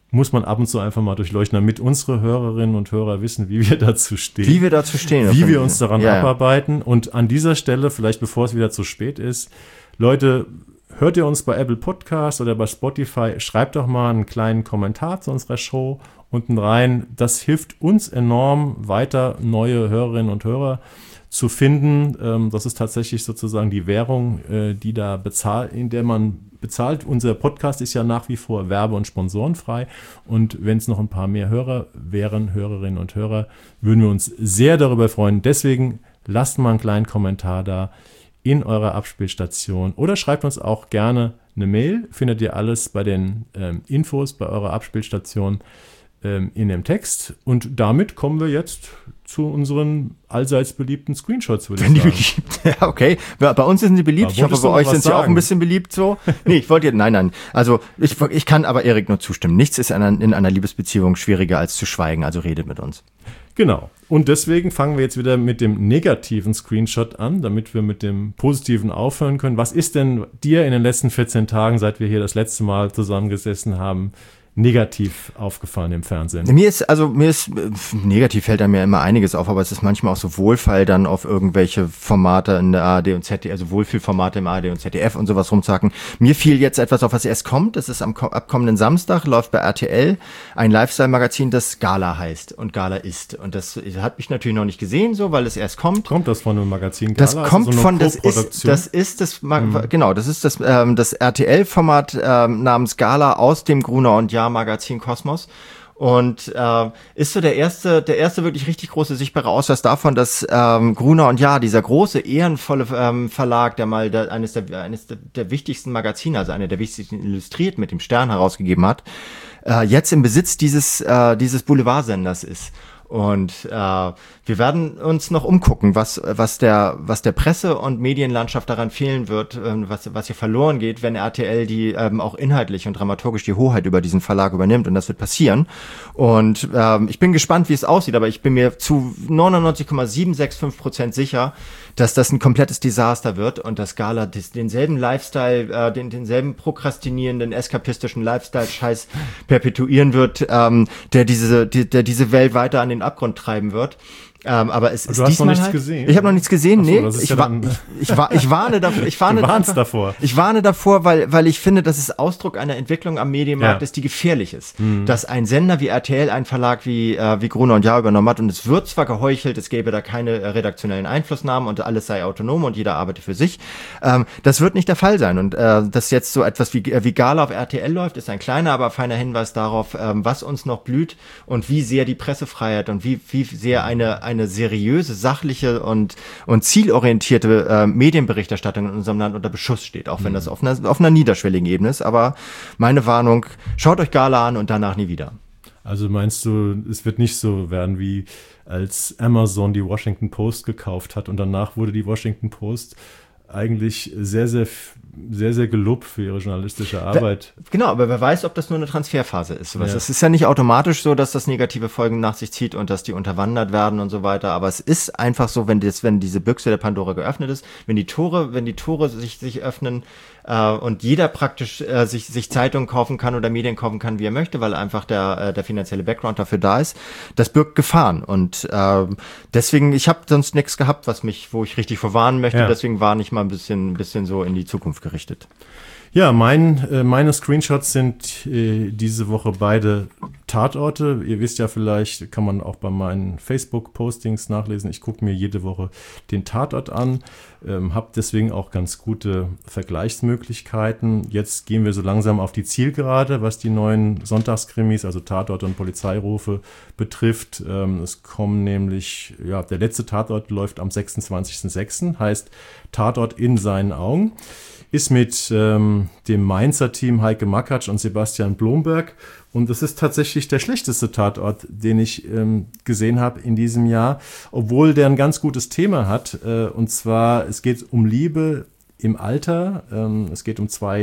muss man ab und zu einfach mal durchleuchten, damit unsere Hörerinnen und Hörer wissen, wie wir dazu stehen. Wie wir dazu stehen. Wie wir uns daran ja, abarbeiten. Und an dieser Stelle, vielleicht bevor es wieder zu spät ist, Leute, hört ihr uns bei Apple Podcast oder bei Spotify, schreibt doch mal einen kleinen Kommentar zu unserer Show unten rein. Das hilft uns enorm, weiter neue Hörerinnen und Hörer zu finden. Das ist tatsächlich sozusagen die Währung, die da bezahlt, in der man bezahlt. Unser Podcast ist ja nach wie vor werbe- und sponsorenfrei. Und wenn es noch ein paar mehr Hörer wären, Hörerinnen und Hörer, würden wir uns sehr darüber freuen. Deswegen lasst mal einen kleinen Kommentar da in eurer Abspielstation oder schreibt uns auch gerne eine Mail. Findet ihr alles bei den ähm, Infos bei eurer Abspielstation ähm, in dem Text. Und damit kommen wir jetzt zu unseren allseits beliebten Screenshots, würde ich sagen. Ja, okay. Bei uns sind sie beliebt. Ich hoffe, bei euch sind sie auch ein bisschen beliebt so. Nee, ich wollte, nein, nein. Also ich, ich kann aber Erik nur zustimmen. Nichts ist in einer, in einer Liebesbeziehung schwieriger als zu schweigen. Also redet mit uns. Genau. Und deswegen fangen wir jetzt wieder mit dem negativen Screenshot an, damit wir mit dem positiven aufhören können. Was ist denn dir in den letzten vierzehn Tagen, seit wir hier das letzte Mal zusammengesessen haben, negativ aufgefallen im Fernsehen? Mir ist, also mir ist, negativ fällt da mir immer einiges auf, aber es ist manchmal auch so Wohlfall dann auf irgendwelche Formate in der A R D und Z D F, also Wohlfühlformate im A R D und Z D F und sowas rumzacken. Mir fiel jetzt etwas auf, was erst kommt. Das ist am abkommenden Samstag, läuft bei R T L ein Lifestyle-Magazin, das Gala heißt und Gala ist. Und das hat mich natürlich noch nicht gesehen, so, weil es erst kommt. Kommt das von einem Magazin Gala? Das kommt also so von, das ist, das ist das, mhm. genau, das ist das, ähm, das R T L-Format ähm, namens Gala aus dem Gruner und Jahr Magazin Kosmos und äh, ist so der erste, der erste wirklich richtig große sichtbare Ausweis davon, dass ähm, Gruner und Jahr, dieser große ehrenvolle ähm, Verlag, der mal der, eines der eines der, der wichtigsten Magazine, also einer der wichtigsten Illustriert mit dem Stern herausgegeben hat, äh, jetzt im Besitz dieses äh, dieses Boulevardsenders ist. Und äh, wir werden uns noch umgucken, was was der was der Presse- und Medienlandschaft daran fehlen wird, äh, was was hier verloren geht, wenn R T L die ähm, auch inhaltlich und dramaturgisch die Hoheit über diesen Verlag übernimmt. Und das wird passieren. Und ähm, ich bin gespannt, wie es aussieht, aber ich bin mir zu neunundneunzig Komma sieben sechs fünf Prozent sicher, dass das ein komplettes Desaster wird und das Gala des, denselben Lifestyle, äh, den, denselben prokrastinierenden, eskapistischen Lifestyle-Scheiß perpetuieren wird, ähm, der diese die, der diese Welt weiter an den Abgrund treiben wird. Ähm, aber es ist du hast diesmal noch nichts halt, gesehen? Ich habe noch nichts gesehen, so, nee. Ich, ja wa- ich, ich, wa- ich warne davor. Ich warne du warnst einfach, davor. Ich warne davor, weil weil ich finde, dass es Ausdruck einer Entwicklung am Medienmarkt ja. ist, die gefährlich ist. Mhm. Dass ein Sender wie R T L einen Verlag wie äh, wie Gruner und Jahr übernommen hat und es wird zwar geheuchelt, es gäbe da keine äh, redaktionellen Einflussnahmen und alles sei autonom und jeder arbeite für sich. Ähm, das wird nicht der Fall sein und äh, dass jetzt so etwas wie äh, wie Gala auf R T L läuft, ist ein kleiner, aber feiner Hinweis darauf, ähm, was uns noch blüht und wie sehr die Pressefreiheit und wie wie sehr eine eine seriöse, sachliche und und zielorientierte äh, Medienberichterstattung in unserem Land unter Beschuss steht, auch wenn das auf einer auf einer niederschwelligen Ebene ist. Aber meine Warnung: Schaut euch Gala an und danach nie wieder. Also meinst du, es wird nicht so werden, wie als Amazon die Washington Post gekauft hat und danach wurde die Washington Post eigentlich sehr, sehr, sehr, sehr gelobt für ihre journalistische Arbeit. Genau, aber wer weiß, ob das nur eine Transferphase ist. Ja. Es ist ja nicht automatisch so, dass das negative Folgen nach sich zieht und dass die unterwandert werden und so weiter. Aber es ist einfach so, wenn das, wenn diese Büchse der Pandora geöffnet ist, wenn die Tore, wenn die Tore sich, sich öffnen, äh, und jeder praktisch äh, sich, sich Zeitungen kaufen kann oder Medien kaufen kann, wie er möchte, weil einfach der, äh, der finanzielle Background dafür da ist, das birgt Gefahren. Und äh, deswegen, ich habe sonst nichts gehabt, was mich, wo ich richtig vorwarnen möchte. Ja. Deswegen warne ich mal ein bisschen, ein bisschen so in die Zukunft gerichtet. Ja, mein, äh, meine Screenshots sind äh, diese Woche beide Tatorte. Ihr wisst ja vielleicht, kann man auch bei meinen Facebook-Postings nachlesen. Ich gucke mir jede Woche den Tatort an, ähm, habe deswegen auch ganz gute Vergleichsmöglichkeiten. Jetzt gehen wir so langsam auf die Zielgerade, was die neuen Sonntagskrimis, also Tatort und Polizeirufe betrifft. Ähm, es kommen nämlich, ja, der letzte Tatort läuft am sechsundzwanzigsten sechsten, heißt Tatort in seinen Augen. Ist mit ähm, dem Mainzer Team Heike Makatsch und Sebastian Blomberg. Und das ist tatsächlich der schlechteste Tatort, den ich ähm, gesehen habe in diesem Jahr, obwohl der ein ganz gutes Thema hat. Äh, und zwar, es geht um Liebe im Alter. Ähm, es geht um zwei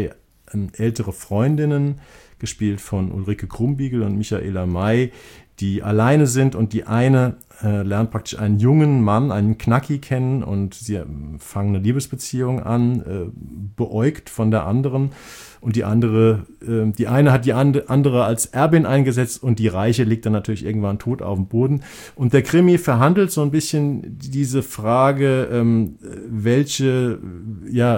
ähm, ältere Freundinnen, gespielt von Ulrike Krumbiegel und Michaela May, die alleine sind und die eine äh, lernt praktisch einen jungen Mann, einen Knacki kennen und sie äh, fangen eine Liebesbeziehung an, äh, beäugt von der anderen und die andere, äh, die eine hat die and- andere als Erbin eingesetzt und die Reiche liegt dann natürlich irgendwann tot auf dem Boden. Und der Krimi verhandelt so ein bisschen diese Frage, ähm, welche, ja,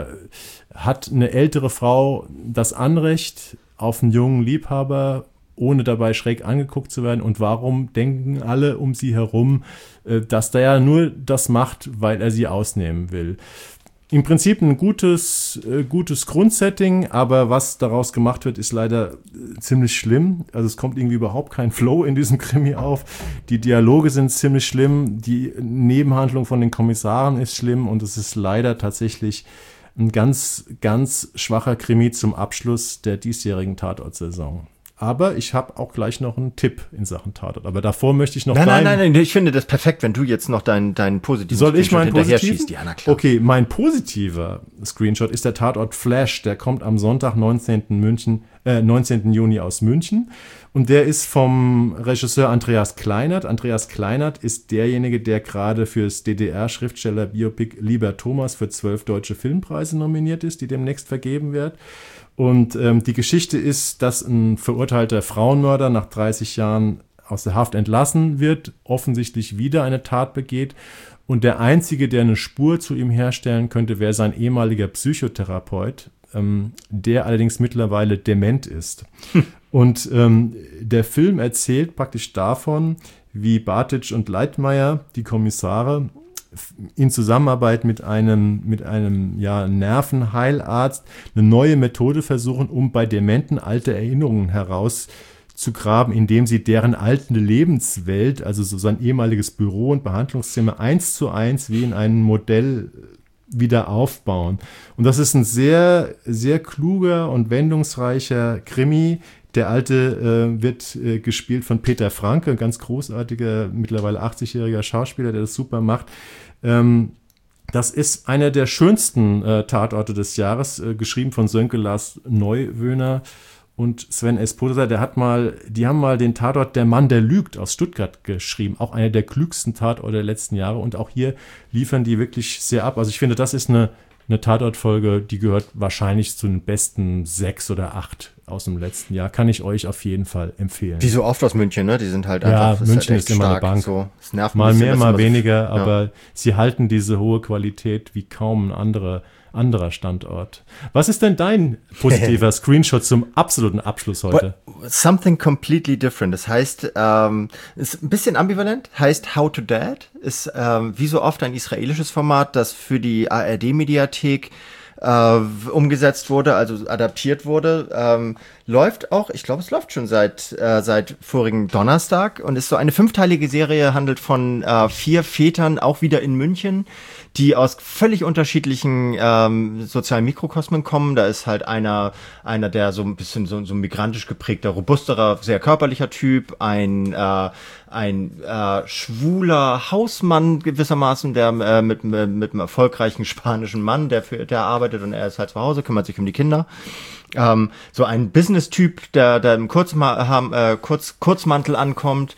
hat eine ältere Frau das Anrecht auf einen jungen Liebhaber, ohne dabei schräg angeguckt zu werden? Und warum denken alle um sie herum, dass der ja nur das macht, weil er sie ausnehmen will? Im Prinzip ein gutes, gutes Grundsetting, aber was daraus gemacht wird, ist leider ziemlich schlimm. Also es kommt irgendwie überhaupt kein Flow in diesem Krimi auf. Die Dialoge sind ziemlich schlimm, die Nebenhandlung von den Kommissaren ist schlimm und es ist leider tatsächlich ein ganz, ganz schwacher Krimi zum Abschluss der diesjährigen Tatort-Saison. Aber ich habe auch gleich noch einen Tipp in Sachen Tatort. Aber davor möchte ich noch Nein, deinen, nein, nein, nein, ich finde das perfekt, wenn du jetzt noch deinen, deinen positiven Soll ich meinen hinterher positiven? schießt. Ja, na klar. Okay, mein positiver Screenshot ist der Tatort Flash. Der kommt am Sonntag, neunzehnten München, äh, neunzehnten Juni aus München. Und der ist vom Regisseur Andreas Kleinert. Andreas Kleinert ist derjenige, der gerade fürs D D R-Schriftsteller-Biopic Lieber Thomas für zwölf deutsche Filmpreise nominiert ist, die demnächst vergeben werden. Und ähm, die Geschichte ist, dass ein verurteilter Frauenmörder nach dreißig Jahren aus der Haft entlassen wird, offensichtlich wieder eine Tat begeht. Und der Einzige, der eine Spur zu ihm herstellen könnte, wäre sein ehemaliger Psychotherapeut, ähm, der allerdings mittlerweile dement ist. Hm. Und ähm, der Film erzählt praktisch davon, wie Bartitsch und Leitmeier, die Kommissare, in Zusammenarbeit mit einem, mit einem ja, Nervenheilarzt eine neue Methode versuchen, um bei Dementen alte Erinnerungen herauszugraben, indem sie deren alte Lebenswelt, also so sein ehemaliges Büro und Behandlungszimmer, eins zu eins wie in einem Modell wieder aufbauen. Und das ist ein sehr, sehr kluger und wendungsreicher Krimi. Der alte äh, wird äh, gespielt von Peter Franke, ein ganz großartiger, mittlerweile achtzigjähriger Schauspieler, der das super macht. Ähm, das ist einer der schönsten äh, Tatorte des Jahres, äh, geschrieben von Sönke Lars Neuwöhner und Sven Esposa. Der hat mal, die haben mal den Tatort Der Mann, der lügt aus Stuttgart geschrieben. Auch einer der klügsten Tatorte der letzten Jahre. Und auch hier liefern die wirklich sehr ab. Also ich finde, das ist eine, eine Tatortfolge, die gehört wahrscheinlich zu den besten sechs oder acht aus dem letzten Jahr. Kann ich euch auf jeden Fall empfehlen. Wie so oft aus München, ne? Die sind halt ja, einfach... München halt ist immer stark, eine Bank. So. Das nervt mal ein mehr, bisschen, mal so weniger, ja. aber sie halten diese hohe Qualität wie kaum ein anderer, anderer Standort. Was ist denn dein positiver Screenshot zum absoluten Abschluss heute? But something completely different. Das heißt, ähm, ist ein bisschen ambivalent. Heißt How to Dad. Ist ähm, wie so oft ein israelisches Format, das für die A R D-Mediathek äh, umgesetzt wurde, also adaptiert wurde. Ähm, läuft auch, ich glaube, es läuft schon seit äh, seit vorigen Donnerstag und ist so eine fünfteilige Serie, handelt von äh, vier Vätern, auch wieder in München, die aus völlig unterschiedlichen ähm, sozialen Mikrokosmen kommen. Da ist halt einer, einer der so ein bisschen so, so ein migrantisch geprägter, robusterer, sehr körperlicher Typ, ein äh, ein äh, schwuler Hausmann gewissermaßen, der äh, mit, mit mit einem erfolgreichen spanischen Mann, der für der arbeitet und er ist halt zu Hause, kümmert sich um die Kinder. Ähm, so ein Business-Typ, der, der im Kurzma- äh, Kurz, Kurzmantel ankommt.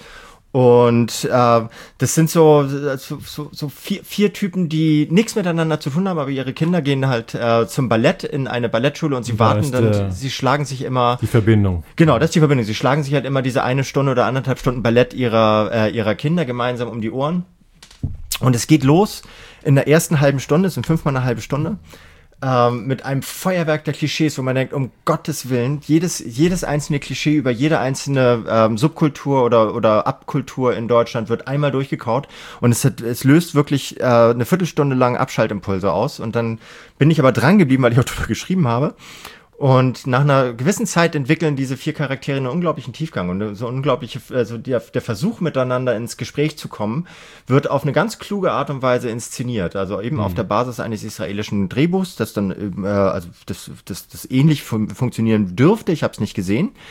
Und äh, das sind so, so, so, so vier, vier Typen, die nichts miteinander zu tun haben, aber ihre Kinder gehen halt äh, zum Ballett in eine Ballettschule und sie da warten dann, der, sie schlagen sich immer... Die Verbindung. Genau, das ist die Verbindung. Sie schlagen sich halt immer diese eine Stunde oder anderthalb Stunden Ballett ihrer, äh, ihrer Kinder gemeinsam um die Ohren. Und es geht los in der ersten halben Stunde, es sind fünfmal eine halbe Stunde, Ähm, mit einem Feuerwerk der Klischees, wo man denkt, um Gottes Willen, jedes jedes einzelne Klischee über jede einzelne ähm, Subkultur oder oder Abkultur in Deutschland wird einmal durchgekaut und es hat, es löst wirklich äh, eine Viertelstunde lang Abschaltimpulse aus und dann bin ich aber dran geblieben, weil ich auch darüber geschrieben habe. Und nach einer gewissen Zeit entwickeln diese vier Charaktere einen unglaublichen Tiefgang und so unglaubliche, also der, der Versuch miteinander ins Gespräch zu kommen, wird auf eine ganz kluge Art und Weise inszeniert. Also eben mhm. auf der Basis eines israelischen Drehbuchs, das dann, äh, also das, das, das ähnlich fun- funktionieren dürfte. Ich habe es nicht gesehen.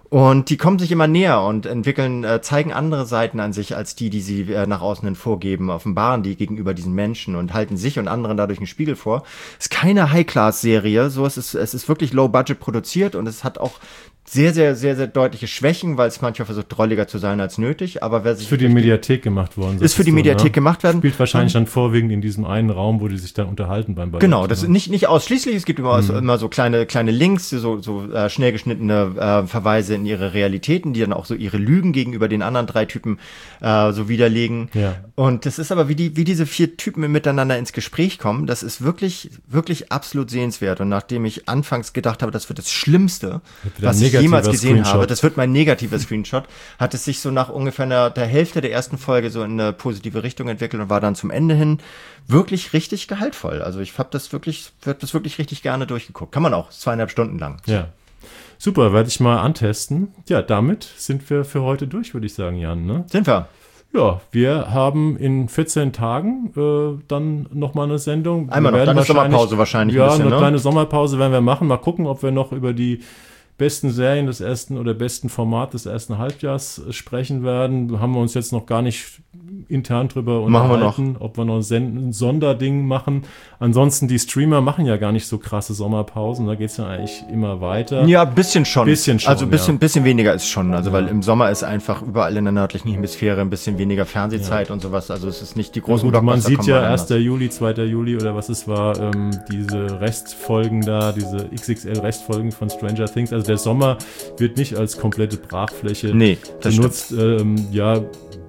Und die kommen sich immer näher und entwickeln, äh, zeigen andere Seiten an sich als die, die sie äh, nach außen hin vorgeben, offenbaren die gegenüber diesen Menschen und halten sich und anderen dadurch einen Spiegel vor. Es ist keine High-Class-Serie, so es ist es ist wirklich Low-Budget produziert und es hat auch sehr, sehr, sehr, sehr deutliche Schwächen, weil es manchmal versucht, drolliger zu sein als nötig, aber wer sich... Ist für die Mediathek gemacht worden. Ist für die du, Mediathek ne? gemacht werden. Spielt wahrscheinlich dann vorwiegend in diesem einen Raum, wo die sich dann unterhalten beim Ballett. Genau, das ist nicht, nicht ausschließlich, es gibt immer, Mhm. so, immer so kleine, kleine Links, so, so äh, schnell geschnittene äh, Verweise in ihre Realitäten, die dann auch so ihre Lügen gegenüber den anderen drei Typen äh, so widerlegen. Ja. Und das ist aber, wie die, wie diese vier Typen miteinander ins Gespräch kommen, das ist wirklich, wirklich absolut sehenswert. Und nachdem ich anfangs gedacht habe, das wird das Schlimmste, Wird wieder was ein ich jemals negativer gesehen Screenshot. habe, das wird mein negativer Screenshot, hat es sich so nach ungefähr einer, der Hälfte der ersten Folge so in eine positive Richtung entwickelt und war dann zum Ende hin wirklich richtig gehaltvoll. Also ich habe das wirklich, hab das wirklich richtig gerne durchgeguckt. Kann man auch, zweieinhalb Stunden lang. Ja. Super, werde ich mal antesten. Ja, damit sind wir für heute durch, würde ich sagen, Jan. Ne? Sind wir? Ja, wir haben in vierzehn Tagen äh, dann nochmal eine Sendung. Einmal Wir noch, werden dann ist Sommerpause wahrscheinlich Ja, ein bisschen, eine ne? kleine Sommerpause werden wir machen. Mal gucken, ob wir noch über die besten Serien des ersten oder besten Format des ersten Halbjahrs sprechen werden. Da haben wir uns jetzt noch gar nicht intern drüber Machen wir unterhalten, ob wir noch ein, Sen- ein Sonderding machen. Ansonsten, die Streamer machen ja gar nicht so krasse Sommerpausen. Da geht es ja eigentlich immer weiter. Ja, ein bisschen schon. Bisschen schon, Also ein bisschen, ja. bisschen weniger ist schon. Also Ja. weil im Sommer ist einfach überall in der nördlichen Hemisphäre ein bisschen weniger Fernsehzeit und sowas. Also es ist nicht die großen Gut, man Blockbuster sieht kommen ja mal anders. erster Juli, zweiter Juli oder was es war, ähm, diese Restfolgen da, diese X X L-Restfolgen von Stranger Things. Also der Sommer wird nicht als komplette Brachfläche Nee, das benutzt. Ähm, ja,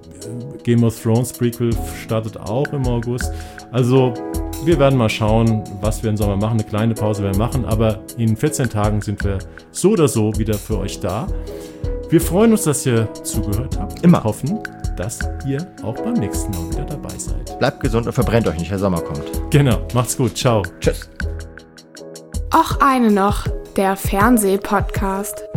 Game of Thrones Prequel startet auch im August. Also wir werden mal schauen, was wir im Sommer machen. Eine kleine Pause werden wir machen, aber in vierzehn Tagen sind wir so oder so wieder für euch da. Wir freuen uns, dass ihr zugehört habt. Immer. Und hoffen, dass ihr auch beim nächsten Mal wieder dabei seid. Bleibt gesund und verbrennt euch nicht, der Sommer kommt. Genau, macht's gut, ciao. Tschüss. Och eine noch, der Fernseh-Podcast.